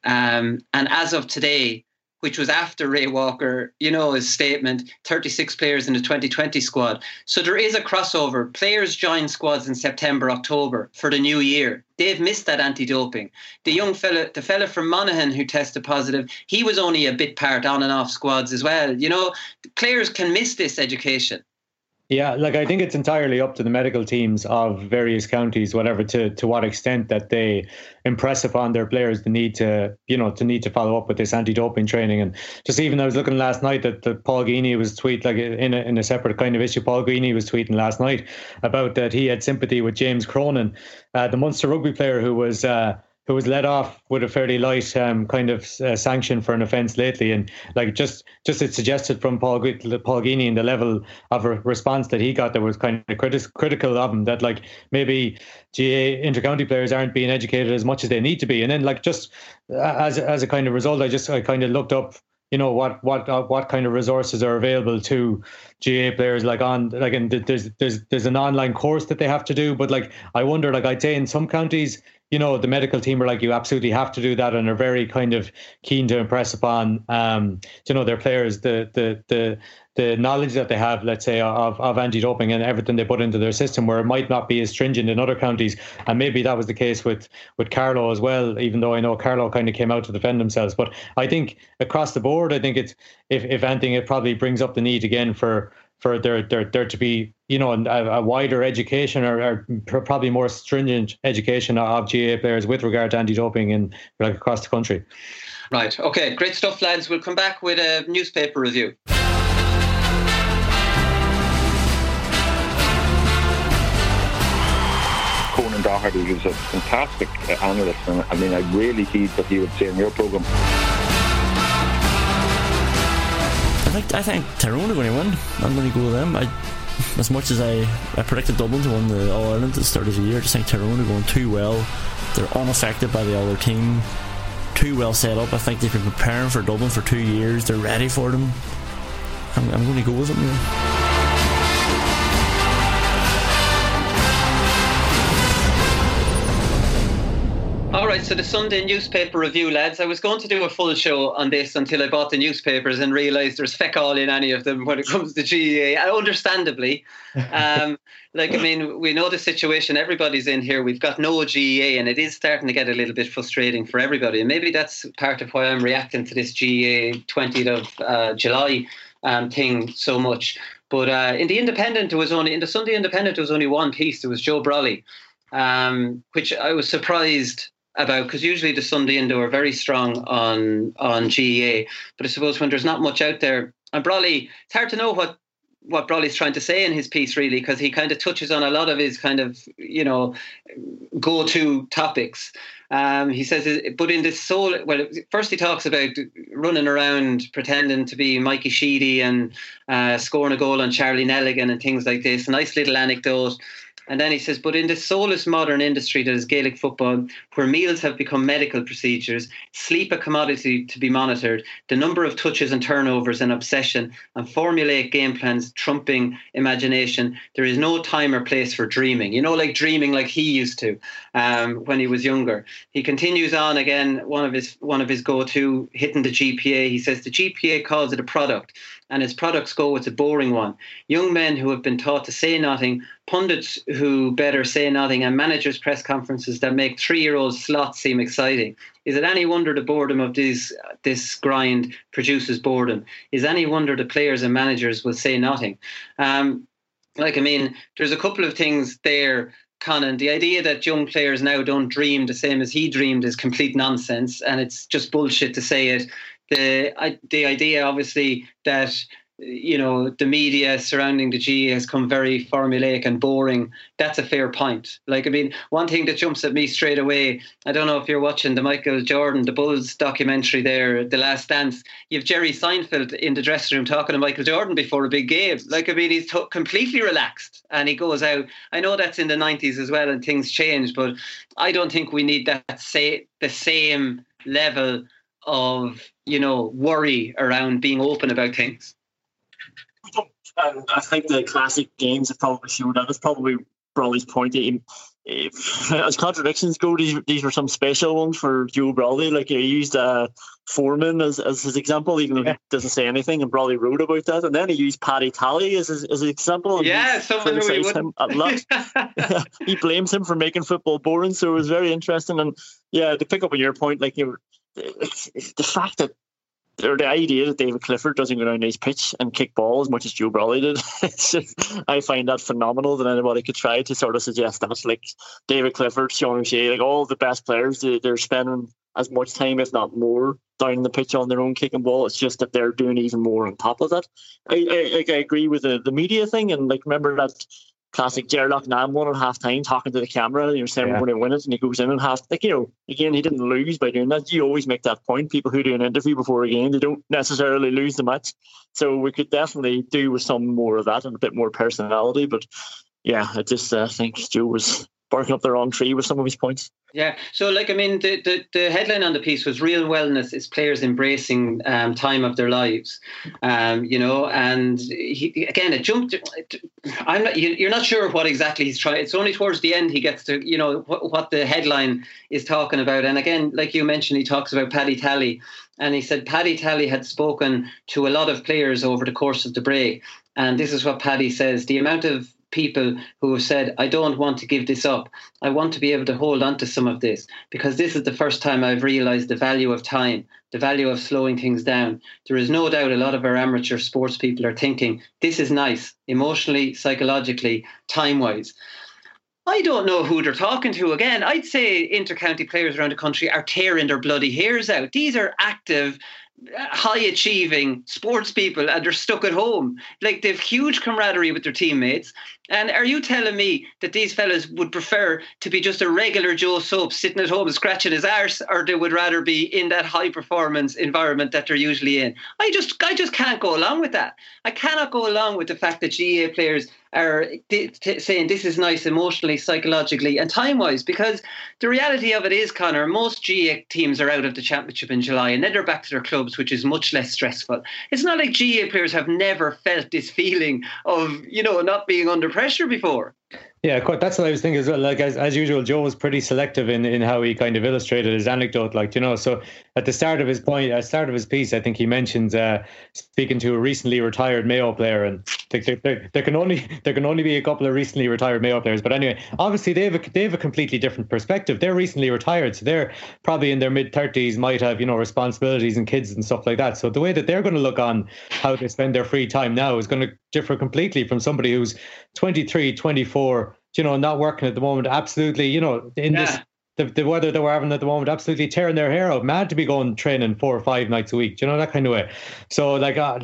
And as of today, which was after Ray Walker, his statement, 36 players in the 2020 squad. So there is a crossover. Players join squads in September, October for the new year. They've missed that anti-doping. The fella from Monaghan who tested positive, he was only a bit part on and off squads as well. Players can miss this education. Yeah, I think it's entirely up to the medical teams of various counties, whatever, to what extent that they impress upon their players the need to follow up with this anti-doping training. And just even I was looking last night that Paul Geaney was tweeting, in a separate kind of issue, Paul Geaney was tweeting last night about that he had sympathy with James Cronin, the Munster rugby player who was let off with a fairly light sanction for an offence lately, and just it suggested from Paul Geaney and the level of response that he got that was kind of critical of him, that maybe GAA intercounty players aren't being educated as much as they need to be. And then just as a kind of result, I kind of looked up what kind of resources are available to GAA players, there's an online course that they have to do, but I wonder, I'd say in some counties, the medical team are you absolutely have to do that, and are very kind of keen to impress upon their players the knowledge that they have, let's say, of anti-doping and everything they put into their system, where it might not be as stringent in other counties. And maybe that was the case with Carlow as well, even though I know Carlow kind of came out to defend themselves. But I think across the board, I think it's, if anything, it probably brings up the need again for there to be, a wider education or probably more stringent education of GAA players with regard to anti-doping in across the country. Right. Okay. Great stuff, lads. We'll come back with a newspaper review. Conan Doherty, who's a fantastic analyst, and I really heed what he would say in your programme. I think Tyrone are going to win. I'm going to go with them. As much as I predicted Dublin to win the All-Ireland at the start of the year, I just think Tyrone are going too well. They're unaffected by the other team. Too well set up. I think they've been preparing for Dublin for 2 years. They're ready for them. I'm going to go with them. All right, so the Sunday newspaper review, lads. I was going to do a full show on this until I bought the newspapers and realised there's feck all in any of them when it comes to GAA. Understandably. We know the situation everybody's in here. We've got no GAA, and it is starting to get a little bit frustrating for everybody. And maybe that's part of why I'm reacting to this GAA 20th of July thing so much. But in the Sunday Independent, there was only one piece. There was Joe Brolly, which I was surprised about, because usually the Sunday Indo are very strong on GAA, but I suppose when there's not much out there, and Brolly, it's hard to know what Brolly's trying to say in his piece, really, because he kind of touches on a lot of his kind of go-to topics. He says, but in this first he talks about running around pretending to be Mikey Sheedy and scoring a goal on Charlie Nelligan and things like this. A nice little anecdote. And then he says, but in this soulless modern industry that is Gaelic football, where meals have become medical procedures, sleep a commodity to be monitored, the number of touches and turnovers an obsession, and formulaic game plans trumping imagination, there is no time or place for dreaming. Dreaming like he used to when he was younger. He continues on again, one of his go-to, hitting the GPA. He says the GPA calls it a product, and as products go, it's a boring one. Young men who have been taught to say nothing, pundits who better say nothing, and managers' press conferences that make 3-year-old slots seem exciting. Is it any wonder the boredom of this grind produces boredom? Is any wonder the players and managers will say nothing? There's a couple of things there, Conan. The idea that young players now don't dream the same as he dreamed is complete nonsense, and it's just bullshit to say it. The idea, obviously, that the media surrounding the GAA has come very formulaic and boring. That's a fair point. One thing that jumps at me straight away, I don't know if you're watching the Michael Jordan, the Bulls documentary there, The Last Dance. You have Jerry Seinfeld in the dressing room talking to Michael Jordan before a big game. He's completely relaxed and he goes out. I know that's in the 90s as well and things changed, but I don't think we need the same level of, worry around being open about things. And I think the classic games have probably showed that. It's probably Brolly's point. as contradictions go, these were some special ones for Joe Brolly. Like, he used Foreman as his example, even though he doesn't say anything, and Brolly wrote about that. And then he used Paddy Talley as his example. And someone who he him a lot. He blames him for making football boring, so it was very interesting. And yeah, to pick up on your point, like, it's the fact that, or the idea that David Clifford doesn't go down his pitch and kick ball as much as Joe Brolly did. It's just, I find that phenomenal that anybody could try to sort of suggest that. Like David Clifford, Sean O'Shea, like all the best players, they're spending as much time, if not more, down the pitch on their own kicking ball. It's just that they're doing even more on top of that. I agree with the media thing, and like, remember that classic Gerlach Nam one at half time talking to the camera, saying we're going to win it, and he goes in and again, he didn't lose by doing that. You always make that point. People who do an interview before a game, they don't necessarily lose the match. So we could definitely do with some more of that and a bit more personality. But yeah, I just think Joe was barking up the wrong tree with some of his points. Yeah, so like, I mean, the headline on the piece was "Real Wellness is Players Embracing Time of Their Lives," and it jumped. You're not sure what exactly he's trying. It's only towards the end he gets to, what the headline is talking about. And again, like you mentioned, he talks about Paddy Talley, and he said Paddy Talley had spoken to a lot of players over the course of the break, and this is what Paddy says: the amount of people who have said, I don't want to give this up. I want to be able to hold on to some of this, because this is the first time I've realised the value of time, the value of slowing things down. There is no doubt a lot of our amateur sports people are thinking, this is nice, emotionally, psychologically, time-wise. I don't know who they're talking to. Again, I'd say inter-county players around the country are tearing their bloody hairs out. These are active, high-achieving sports people, and they're stuck at home. Like, they've huge camaraderie with their teammates. And are you telling me that these fellas would prefer to be just a regular Joe Soap sitting at home and scratching his arse, or they would rather be in that high-performance environment that they're usually in? I just can't go along with that. I cannot go along with the fact that GAA players are saying this is nice emotionally, psychologically and time-wise, because the reality of it is, Conor, most GAA teams are out of the championship in July and then they're back to their clubs, which is much less stressful. It's not like GAA players have never felt this feeling of, not being under pressure before. Yeah, that's what I was thinking as well. Like, as usual, Joe was pretty selective in how he kind of illustrated his anecdote. Like, so at the start of his piece, I think he mentions speaking to a recently retired Mayo player, and there can only be a couple of recently retired Mayo players. But anyway, obviously they have a completely different perspective. They're recently retired, so they're probably in their mid-30s, might have responsibilities and kids and stuff like that. So the way that they're going to look on how they spend their free time now is going to differ completely from somebody who's 23, 24, not working at the moment. Absolutely, this the weather that we're having at the moment, absolutely tearing their hair out, mad to be going training 4 or 5 nights a week, that kind of way. So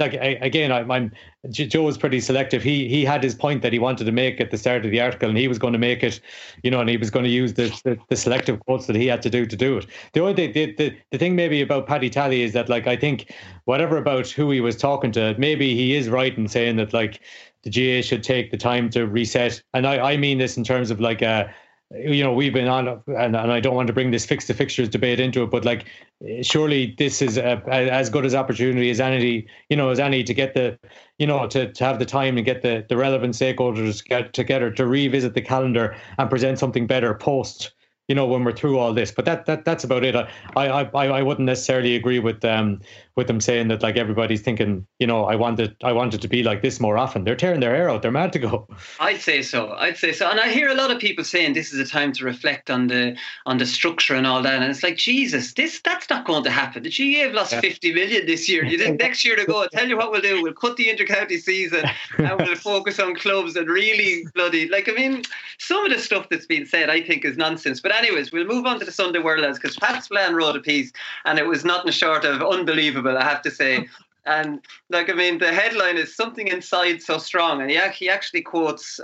Joe was pretty selective. He had his point that he wanted to make at the start of the article, and he was going to make it, and he was going to use the selective quotes that he had to do it. The only the thing maybe about Paddy Talley is that, I think whatever about who he was talking to, maybe he is right in saying that the GAA should take the time to reset. And I mean this in terms of we've been on, and I don't want to bring this fix the fixtures debate into it, but surely this is as good as opportunity as any, to get the, to have the time and get the relevant stakeholders get together to revisit the calendar and present something better post, when we're through all this. But that's about it. I wouldn't necessarily agree with them saying that everybody's thinking, I want it to be like this more often. They're tearing their hair out. They're mad to go. I'd say so. And I hear a lot of people saying this is a time to reflect on the structure and all that. And it's like, Jesus, that's not going to happen. The GAA have lost 50 million this year. You think next year to go, I'll tell you what we'll do. We'll cut the inter-county season and we'll focus on clubs and really bloody, some of the stuff that's been said, I think, is nonsense. But anyways, we'll move on to the Sunday World, lads, because Pat Spillane wrote a piece and it was nothing short of unbelievable, I have to say. And the headline is "Something Inside So Strong," and he actually quotes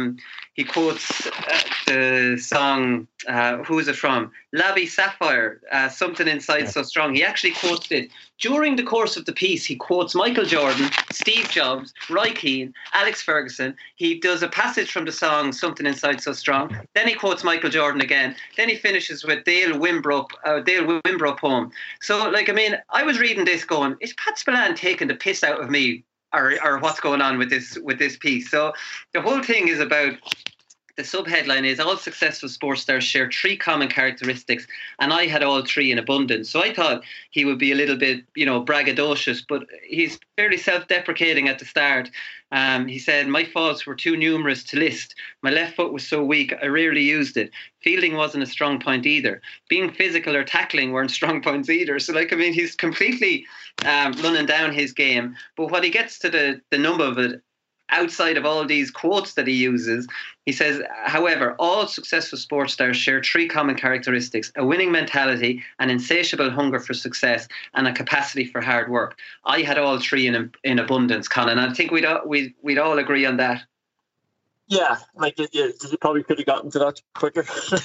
the song, who is it from? Labby Sapphire, "Something Inside So Strong." He actually quotes it. During the course of the piece, he quotes Michael Jordan, Steve Jobs, Roy Keane, Alex Ferguson. He does a passage from the song "Something Inside So Strong." Then he quotes Michael Jordan again. Then he finishes with Dale Wimbrough poem. So, I was reading this going, is Pat Spillane taking the piss out of me, or what's going on with this piece? So the whole thing is about the sub-headline is all successful sports stars share 3 common characteristics, and I had all 3 in abundance. So I thought he would be a little bit, braggadocious, but he's fairly self-deprecating at the start. He said, my faults were too numerous to list. My left foot was so weak, I rarely used it. Fielding wasn't a strong point either. Being physical or tackling weren't strong points either. So, he's completely running down his game. But when he gets to the number of it, outside of all these quotes that he uses, he says, however, all successful sports stars share 3 common characteristics: a winning mentality, an insatiable hunger for success, and a capacity for hard work. I had all 3 in abundance, Colin. I think we'd all agree on that. Yeah, you probably could have gotten to that quicker.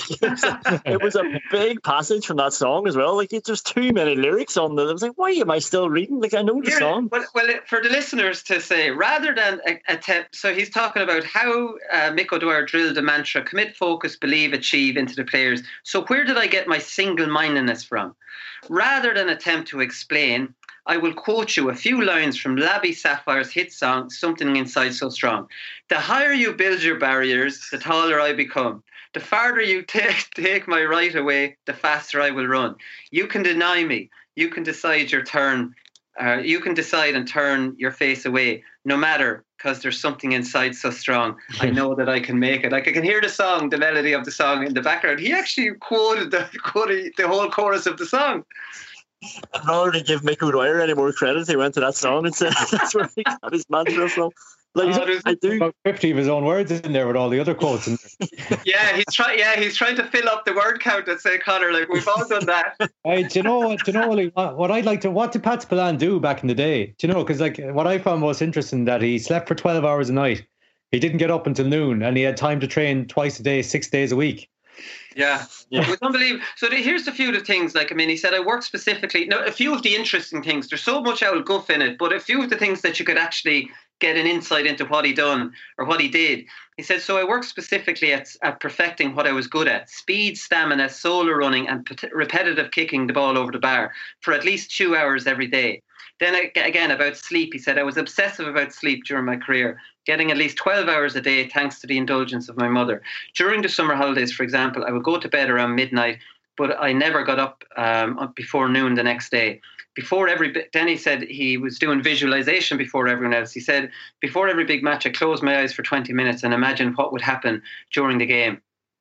It was a big passage from that song as well. There's too many lyrics on there. I was like, why am I still reading? I know the song. Well, for the listeners to say, rather than attempt, so he's talking about how Mick O'Dwyer drilled the mantra: commit, focus, believe, achieve into the players. So where did I get my single-mindedness from? Rather than attempt to explain, I will quote you a few lines from Labby Sapphire's hit song, Something Inside So Strong. The higher you build your barriers, the taller I become. The farther you take my right away, the faster I will run. You can deny me. You can decide your turn. You can decide and turn your face away. No matter, because there's something inside so strong. I know that I can make it. I can hear the song, the melody of the song in the background. He actually quoted the whole chorus of the song. Rather than give Mick O'Dwyer any more credit, he went to that song and said that's where he got his mantra from. I do about 50 of his own words in there with all the other quotes in there. He's trying to fill up the word count and say, Conor, we've all done that. Hey, do you know what I'd like to? What did Pat Spillane do back in the day? Do you know? Because what I found most interesting, that he slept for 12 hours a night. He didn't get up until noon, and he had time to train twice a day, 6 days a week. Yeah. It was unbelievable. So here's a few of the things. He said, I worked specifically. Now, a few of the interesting things. There's so much old guff in it, but a few of the things that you could actually get an insight into what he done or what he did. He said, so I worked specifically at perfecting what I was good at: speed, stamina, solo running, and repetitive kicking the ball over the bar for at least 2 hours every day. Then again, about sleep, he said, I was obsessive about sleep during my career, getting at least 12 hours a day thanks to the indulgence of my mother. During the summer holidays, for example, I would go to bed around midnight, but I never got up before noon the next day. Then he said he was doing visualization before everyone else. He said, before every big match, I closed my eyes for 20 minutes and imagined what would happen during the game.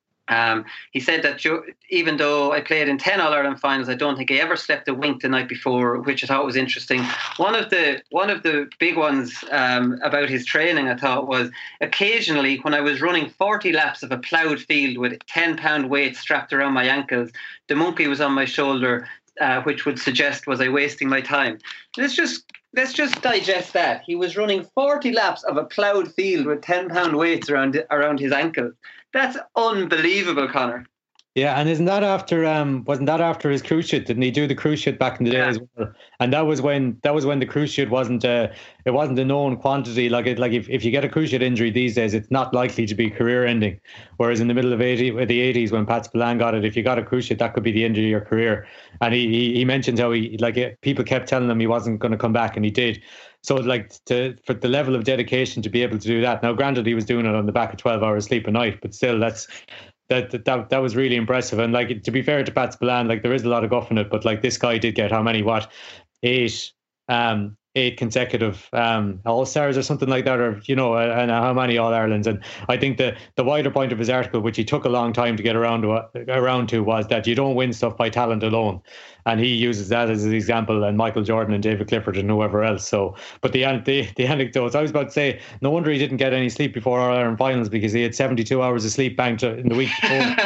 He said that even though I played in 10 All-Ireland finals, I don't think I ever slept a wink the night before, which I thought was interesting. One of the big ones about his training, I thought, was occasionally when I was running 40 laps of a ploughed field with 10-pound weights strapped around my ankles, the monkey was on my shoulder, which would suggest, was I wasting my time? Let's just digest that. He was running 40 laps of a ploughed field with 10-pound weights around his ankles. That's unbelievable, Conor. Yeah, and wasn't that after his cruciate? Didn't he do the cruciate back in the day as well? And that was when the cruciate wasn't a known quantity. If you get a cruciate injury these days, it's not likely to be career ending. Whereas in the middle of the 80s, when Pat Spillane got it, if you got a cruciate, that could be the end of your career. And he mentioned how people kept telling him he wasn't going to come back, and he did. So for the level of dedication to be able to do that. Now, granted, he was doing it on the back of 12 hours sleep a night, but still, that was really impressive. And to be fair to Pat Spillane, there is a lot of guff in it, but this guy did get how many? Eight consecutive All-Stars or something like that, or and how many All-Irelands. And I think the wider point of his article, which he took a long time to get around to, was that you don't win stuff by talent alone. And he uses that as an example, and Michael Jordan and David Clifford and whoever else. So, but the anecdotes, I was about to say, no wonder he didn't get any sleep before All Ireland finals, because he had 72 hours of sleep banked in the week before.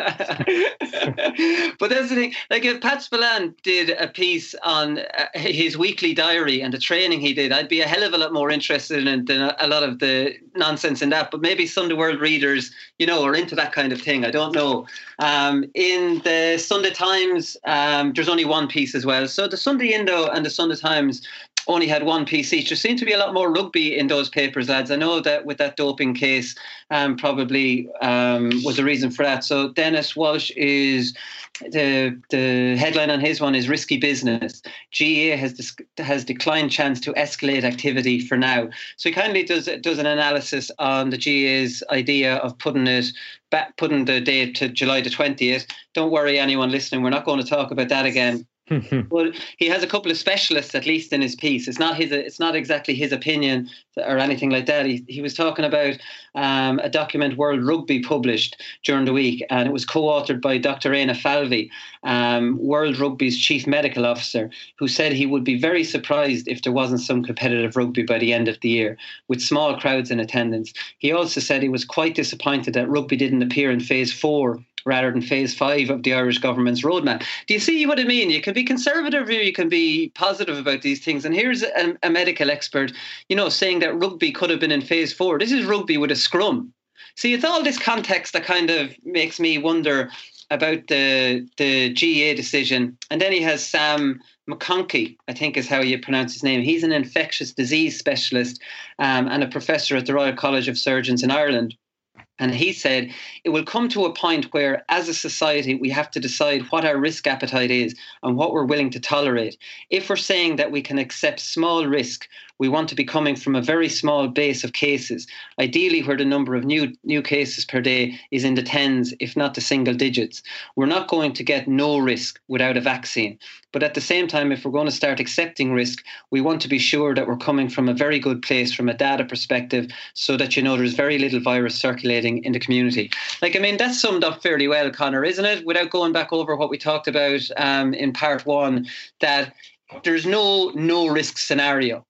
But that's the thing. If Pat Spillane did a piece on his weekly diary and the training he did, I'd be a hell of a lot more interested in it than a lot of the nonsense in that. But maybe Sunday World readers, are into that kind of thing. I don't know. In the Sunday Times, there's only one piece as well. So the Sunday Indo and the Sunday Times only had one piece each. There seemed to be a lot more rugby in those papers, lads. I know that with that doping case, probably was a reason for that. So Dennis Walsh is the headline on his one is risky business. GAA has declined chance to escalate activity for now. So he kindly does an analysis on the GAA's idea of putting the date to July the 20th. Don't worry, anyone listening, we're not going to talk about that again. Well, he has a couple of specialists, at least in his piece. It's not exactly his opinion or anything like that. He was talking about a document World Rugby published during the week, and it was co-authored by Dr. Éanna Falvey, World Rugby's chief medical officer, who said he would be very surprised if there wasn't some competitive rugby by the end of the year, with small crowds in attendance. He also said he was quite disappointed that rugby didn't appear in phase 4 rather than phase 5 of the Irish government's roadmap. Do you see what I mean? You can be conservative or you can be positive about these things. And here's a medical expert, saying that rugby could have been in phase 4. This is rugby with a scrum. See, it's all this context that kind of makes me wonder about the GAA decision. And then he has Sam McConkey, I think is how you pronounce his name. He's an infectious disease specialist and a professor at the Royal College of Surgeons in Ireland. And he said, it will come to a point where, as a society, we have to decide what our risk appetite is and what we're willing to tolerate. If we're saying that we can accept small risk, we want to be coming from a very small base of cases, ideally where the number of new cases per day is in the tens, if not the single digits. We're not going to get no risk without a vaccine. But at the same time, if we're going to start accepting risk, we want to be sure that we're coming from a very good place from a data perspective so that, there's very little virus circulating in the community. That's summed up fairly well, Conor, isn't it? Without going back over what we talked about in part 1, that there's no risk scenario.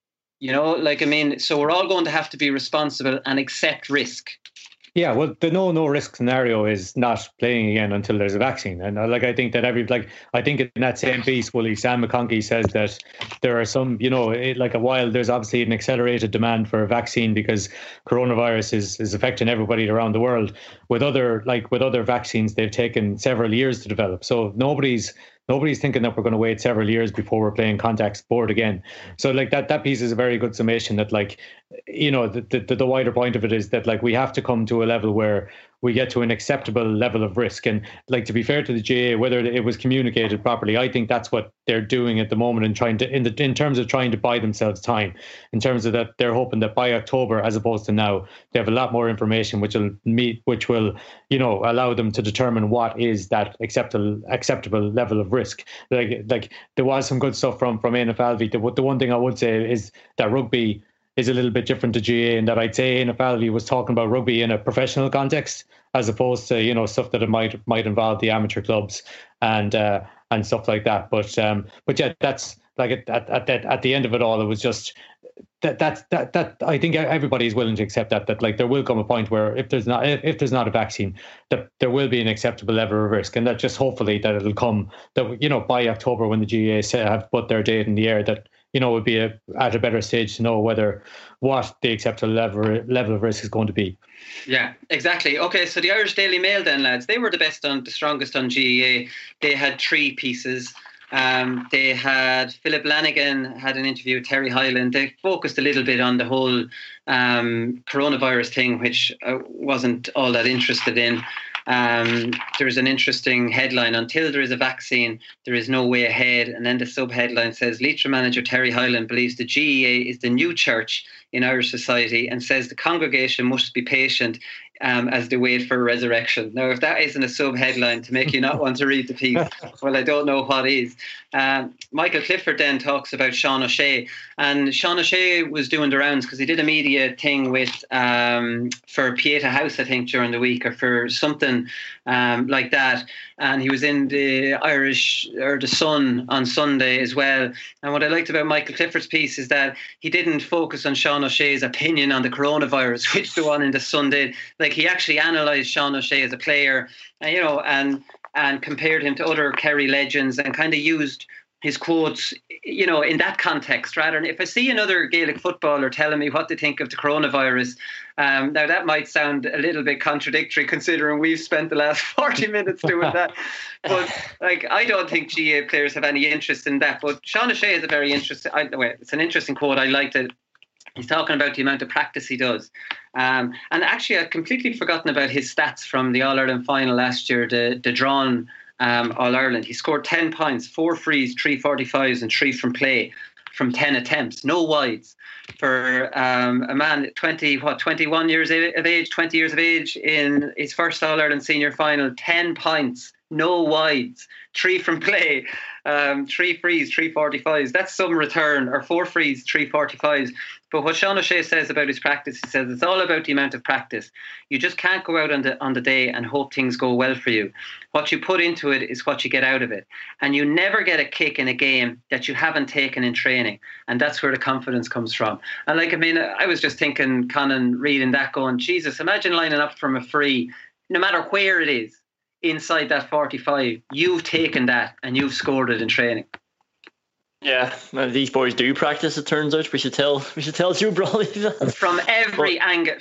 So we're all going to have to be responsible and accept risk. Yeah, well, the no risk scenario is not playing again until there's a vaccine. And I think that I think in that same piece, Willie, Sam McConkey says that there are some, while there's obviously an accelerated demand for a vaccine because coronavirus is affecting everybody around the world. With other vaccines, they've taken several years to develop. So nobody's thinking that we're going to wait several years before we're playing contact sport again. So that piece is a very good summation that the wider point of it is that we have to come to a level where we get to an acceptable level of risk. And to be fair to the GAA, whether it was communicated properly, I think that's what they're doing at the moment and trying to, in terms of trying to buy themselves time, in terms of that they're hoping that by October, as opposed to now, they have a lot more information which will allow them to determine what is that acceptable level of risk. There was some good stuff from Éanna Falvey. The one thing I would say is that rugby is a little bit different to GAA in that I'd say Éanna Falvey was talking about rugby in a professional context as opposed to stuff that it might involve the amateur clubs and stuff like that. But yeah, that's at the end of it all, it was just that I think everybody is willing to accept that there will come a point where if there's not a vaccine, that there will be an acceptable level of risk, and that just hopefully that it'll come that by October when the GAA have put their date in the air that would be at a better stage to know what the acceptable level of risk is going to be. Yeah, exactly. Okay, so the Irish Daily Mail then, lads, they were the strongest on GAA. They had 3 pieces. They had Philip Lanigan had an interview with Terry Hyland. They focused a little bit on the whole coronavirus thing, which I wasn't all that interested in. There's an interesting headline: until there is a vaccine, there is no way ahead. And then the sub-headline says, Leitrim manager Terry Hyland believes the GAA is the new church in Irish society and says the congregation must be patient as they wait for a resurrection. Now, if that isn't a sub-headline to make you not want to read the piece, well, I don't know what is. Michael Clifford then talks about Sean O'Shea. And Sean O'Shea was doing the rounds because he did a media thing with for Pieta House, I think, during the week, or for something like that. And he was in the Irish, or the Sun on Sunday as well. And what I liked about Michael Clifford's piece is that he didn't focus on Sean O'Shea's opinion on the coronavirus, which the one in the Sun did. He actually analysed Sean O'Shea as a player, and compared him to other Kerry legends, and kind of used his quotes, in that context, rather than if I see another Gaelic footballer telling me what they think of the coronavirus. Now, that might sound a little bit contradictory considering we've spent the last 40 minutes doing that. But, I don't think GA players have any interest in that. But Sean O'Shea is a very interesting, it's an interesting quote. I liked it. He's talking about the amount of practice he does. And actually, I'd completely forgotten about his stats from the All-Ireland final last year, the drawn All-Ireland. He scored 10 points, 4 frees, 3 45s and 3 from play from 10 attempts, no wides. For a man 21 years of age, 20 years of age in his first All-Ireland senior final, 10 points, no wides, 3 from play, 3 frees, 3 45s. That's some return, or 4 frees, 3 45s. But what Sean O'Shea says about his practice, he says it's all about the amount of practice. You just can't go out on the day and hope things go well for you. What you put into it is what you get out of it. And you never get a kick in a game that you haven't taken in training. And that's where the confidence comes from. And I was just thinking, Conan, reading that going, Jesus, imagine lining up from a free, no matter where it is, inside that 45, you've taken that and you've scored it in training. Yeah, these boys do practice. It turns out we should tell Joe Brawley that from every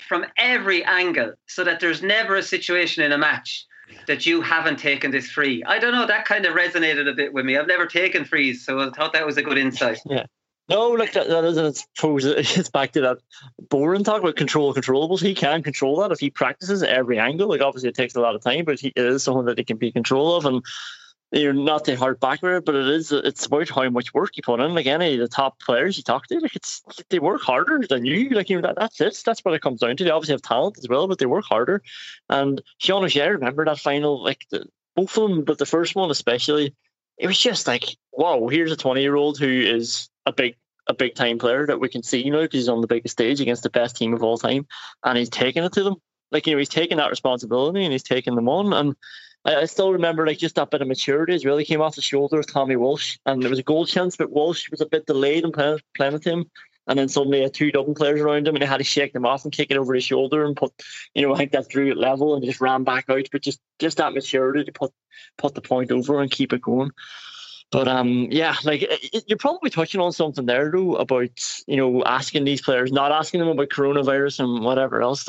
angle, so that there's never a situation in a match that you haven't taken this free. I don't know. That kind of resonated a bit with me. I've never taken frees, so I thought that was a good insight. Yeah. No, that isn't. I suppose it's back to that boring talk about controllables. He can control that if he practices at every angle. Obviously, it takes a lot of time, but it is something that he can be in control of. And you're not to heart backward, but it's about how much work you put in. Any of the top players you talk to, they work harder than you. That's it. That's what it comes down to. They obviously have talent as well, but they work harder. And Sean O'Shea, remember that final, both of them, but the first one especially, it was just wow, here's a 20-year-old who is a big time player that we can see, because he's on the biggest stage against the best team of all time, and he's taking it to them. He's taking that responsibility and he's taking them on. And I still remember just that bit of maturity has really came off the shoulder of Tommy Walsh, and there was a goal chance, but Walsh was a bit delayed in playing with him, and then suddenly had 2 Dublin players around him, and he had to shake them off and kick it over his shoulder and put, I think that drew it level, and just ran back out. But just that maturity to put the point over and keep it going. But you're probably touching on something there though about asking these players, not asking them about coronavirus and whatever else.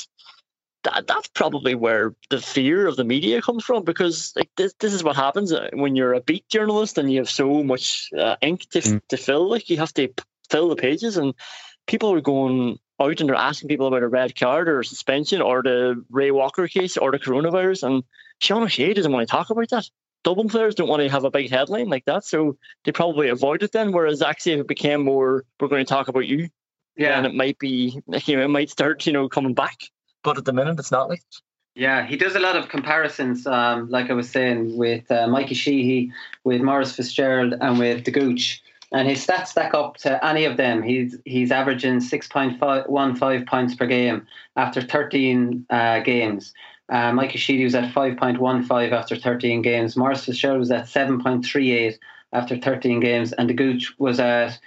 That's probably where the fear of the media comes from, because this is what happens when you're a beat journalist and you have so much ink to fill. You have to fill the pages, and people are going out and they're asking people about a red card or a suspension or the Ray Walker case or the coronavirus, and Sean O'Shea doesn't want to talk about that. Dublin players don't want to have a big headline like that, so they probably avoid it then. Whereas actually, if it became more, we're going to talk about you, and it might be, it might start, coming back. But at the minute, it's not like that. Yeah, he does a lot of comparisons, like I was saying, with Mikey Sheehy, with Maurice Fitzgerald, and with the Gooch. And his stats stack up to any of them. He's averaging 6.15 points per game after 13 games. Mikey Sheehy was at 5.15 after 13 games. Maurice Fitzgerald was at 7.38 after 13 games. And the Gooch was at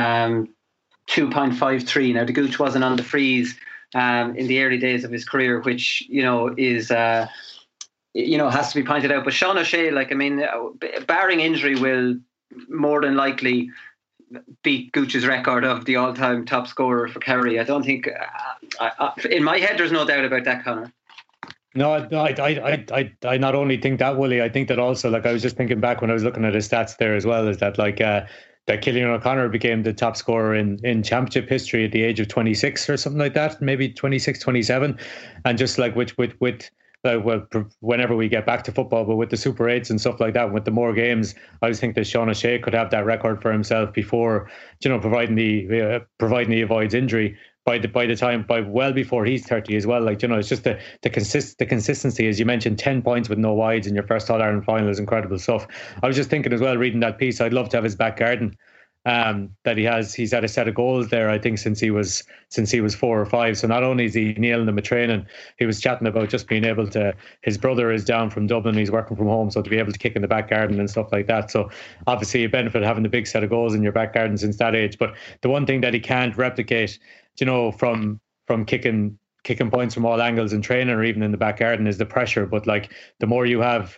2.53. Now, the Gooch wasn't on the freeze in the early days of his career, which is has to be pointed out. But Sean O'Shea, barring injury, will more than likely beat Gooch's record of the all-time top scorer for Kerry. I don't think, in my head, there's no doubt about that, Conor. No, I not only think that, Willie, I think that also, I was just thinking back when I was looking at his stats there as well, is that that Cillian O'Connor became the top scorer in championship history at the age of 26 or something like that, maybe 26, 27. And just whenever we get back to football, but with the Super 8s and stuff like that, with the more games, I just think that Sean O'Shea could have that record for himself before, providing he avoids injury well before he's 30 as well. It's just the consistency, as you mentioned, 10 points with no wides in your first All-Ireland final is incredible stuff. I was just thinking as well, reading that piece, I'd love to have his back garden that he's had a set of goals there, I think, since he was 4 or 5. So not only is he nailing them at training, he was chatting about just being able to, his brother is down from Dublin, he's working from home, so to be able to kick in the back garden and stuff like that. So obviously you benefit having the big set of goals in your back garden since that age. But the one thing that he can't replicate, from kicking points from all angles in training or even in the back garden, is the pressure. But the more you have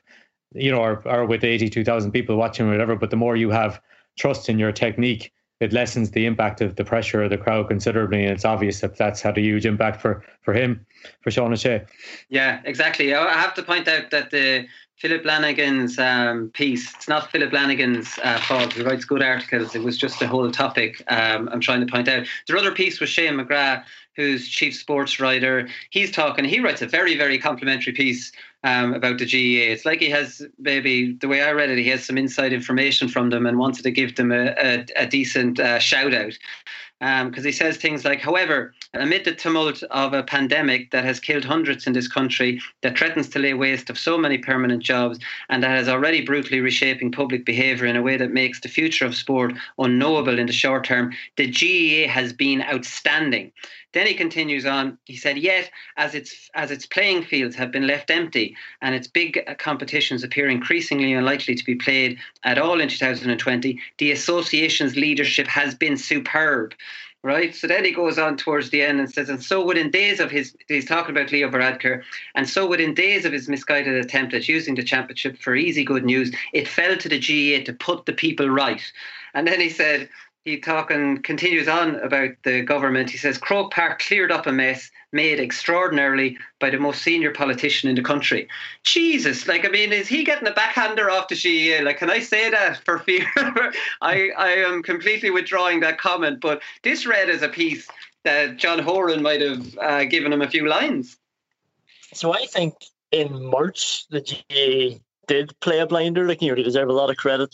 or with 82,000 people watching or whatever, but the more you have trust in your technique, it lessens the impact of the pressure of the crowd considerably, and it's obvious that that's had a huge impact for him, for Sean O'Shea. Yeah, exactly. I have to point out that the Philip Lanigan's piece, it's not Philip Lanigan's fault. He writes good articles. It was just the whole topic I'm trying to point out. Their other piece was Shane McGrath, who's chief sports writer. He writes a very, very complimentary piece about the GAA. It's like he has, maybe the way I read it, he has some inside information from them and wanted to give them a decent shout out. Because he says things like, however, amid the tumult of a pandemic that has killed hundreds in this country, that threatens to lay waste of so many permanent jobs, and that is already brutally reshaping public behaviour in a way that makes the future of sport unknowable in the short term, the GAA has been outstanding. Then he continues on. He said, yet as its playing fields have been left empty and its big competitions appear increasingly unlikely to be played at all in 2020, the association's leadership has been superb. Right. So then he goes on towards the end and says, and so within days of he's talking about Leo Varadkar, and so within days of his misguided attempt at using the championship for easy good news, it fell to the GAA to put the people right. And then he said, he continues on about the government. He says, Croke Park cleared up a mess made extraordinarily by the most senior politician in the country. Jesus, is he getting a backhander off the GAA? Can I say that for fear? I am completely withdrawing that comment, but this read as a piece that John Horan might have given him a few lines. So I think in March, the GAA did play a blinder. They deserve a lot of credit.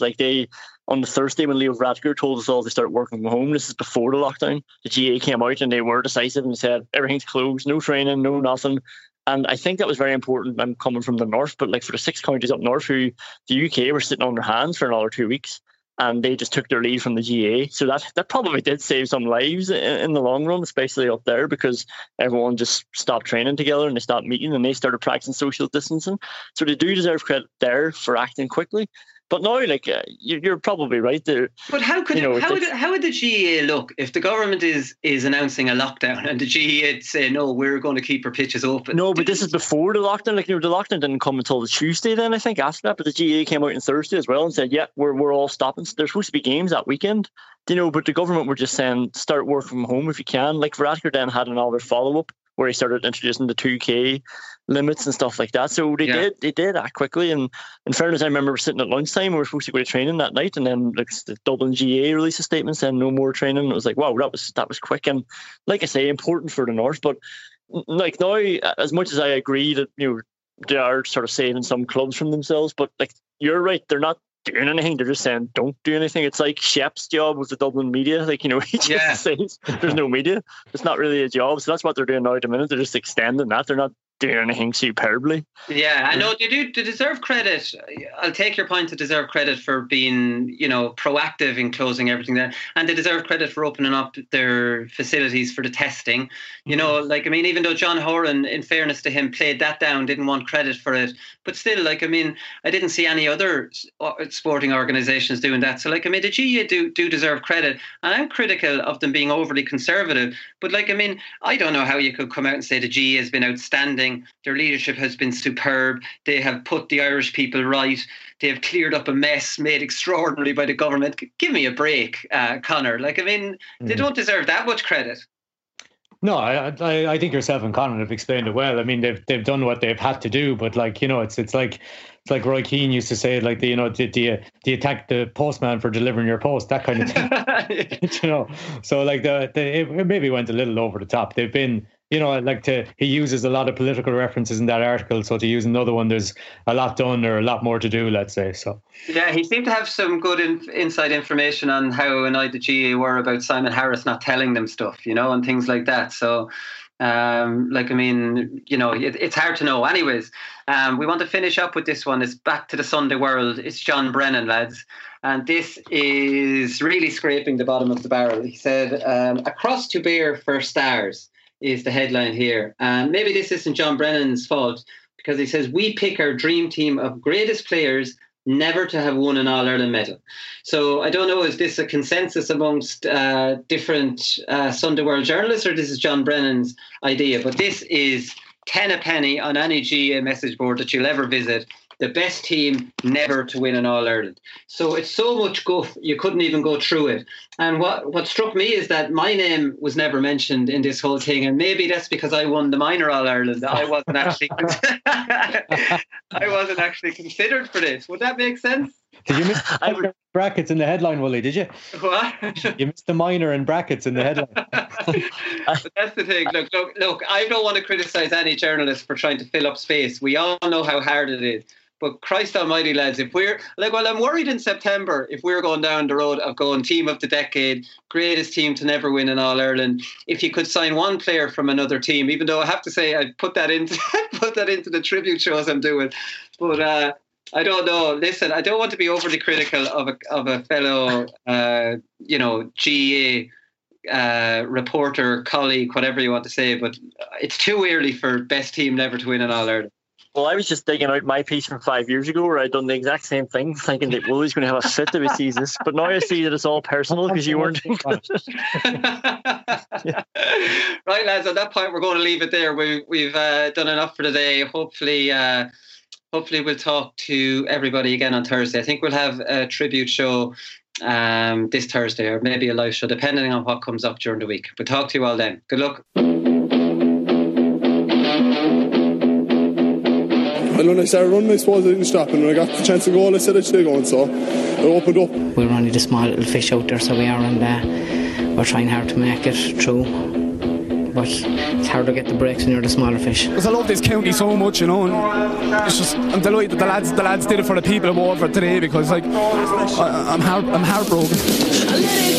On the Thursday when Leo Varadkar told us all to start working from home, this is before the lockdown, the GAA came out and they were decisive and said everything's closed, no training, no nothing. And I think that was very important. I'm coming from the north, but for the 6 counties up north who the UK were sitting on their hands for another 2 weeks, and they just took their lead from the GAA. So that probably did save some lives in the long run, especially up there, because everyone just stopped training together and they stopped meeting and they started practicing social distancing. So they do deserve credit there for acting quickly. But now, you're probably right there. But how would the GAA look if the government is announcing a lockdown and the GAA say, no, we're going to keep our pitches open? No, but this is before the lockdown. The lockdown didn't come until the Tuesday then, I think, after that. But the GAA came out on Thursday as well and said, yeah, we're all stopping. There's supposed to be games that weekend. But the government were just saying, start working from home if you can. Varadkar then had another follow-up where he started introducing the 2K limits and stuff like that. So they did act quickly. And in fairness, I remember sitting at lunchtime, we were supposed to go to training that night, and then the Dublin GAA released a statement saying no more training. And it was like, wow, that was quick. And like I say, important for the North. But now, as much as I agree that they are sort of saving some clubs from themselves, but you're right, they're not doing anything. They're just saying don't do anything. It's like Shep's job was the Dublin media. He just says there's no media. It's not really a job. So that's what they're doing now at the minute. They're just extending that. They're not doing anything superbly. Yeah, I know they deserve credit. I'll take your point to deserve credit for being, proactive in closing everything there. And they deserve credit for opening up their facilities for the testing. Even though John Horan, in fairness to him, played that down, didn't want credit for it. But still, I didn't see any other sporting organisations doing that. So, the GAA do deserve credit. And I'm critical of them being overly conservative. But, I don't know how you could come out and say the GAA has been outstanding. Their leadership has been superb. They have put the Irish people right. They have cleared up a mess made extraordinarily by the government. Give me a break, Conor. They don't deserve that much credit. No, I think yourself and Conor have explained it well. They've done what they've had to do, but it's like Roy Keane used to say, do you attack the postman for delivering your post, that kind of thing. So it maybe went a little over the top. They've been, he uses a lot of political references in that article. So to use another one, there's a lot done or a lot more to do, let's say. So yeah, he seemed to have some good inside information on how annoyed the GAA were about Simon Harris not telling them stuff, and things like that. So it's hard to know. Anyways, we want to finish up with this one. It's back to the Sunday World. It's John Brennan, lads. And this is really scraping the bottom of the barrel. He said, a cross to bear for stars is the headline here. And maybe this isn't John Brennan's fault, because he says, we pick our dream team of greatest players never to have won an All-Ireland medal. So I don't know, is this a consensus amongst different Sunday World journalists, or this is John Brennan's idea? But this is 10 a penny on any GAA message board that you'll ever visit. the best team never to win an All-Ireland. So it's so much guff, you couldn't even go through it. And what struck me is that my name was never mentioned in this whole thing, and maybe that's because I won the minor All-Ireland. I wasn't actually considered for this. Would that make sense? Did you miss the brackets in the headline, Willie? Did you? What? You missed the minor and brackets in the headline. But that's the thing. Look, I don't want to criticise any journalist for trying to fill up space. We all know how hard it is. But Christ almighty, lads, if we're I'm worried in September if we're going down the road of going team of the decade, greatest team to never win an All-Ireland. If you could sign one player from another team, even though I have to say I put that into the tribute shows I'm doing. But I don't know. Listen, I don't want to be overly critical of a fellow, GA reporter, colleague, whatever you want to say. But it's too early for best team never to win an All-Ireland. Well, I was just digging out my piece from 5 years ago where I'd done the exact same thing, thinking that Willie's going to have a fit if he sees this. But now I see that it's all personal because you weren't. Right, lads, on that point, we're going to leave it there. We've done enough for today. Hopefully we'll talk to everybody again on Thursday. I think we'll have a tribute show this Thursday, or maybe a live show, depending on what comes up during the week. We'll talk to you all then. Good luck. And when I started running, I suppose I didn't stop, and when I got the chance to go, I said I should go, and so it opened up. We're only the small little fish out there, so we are, and we're trying hard to make it through. But it's hard to get the breaks when you're the smaller fish. Because I love this county so much, and it's just, I'm delighted that the lads did it for the people of Waterford today, because I'm heartbroken.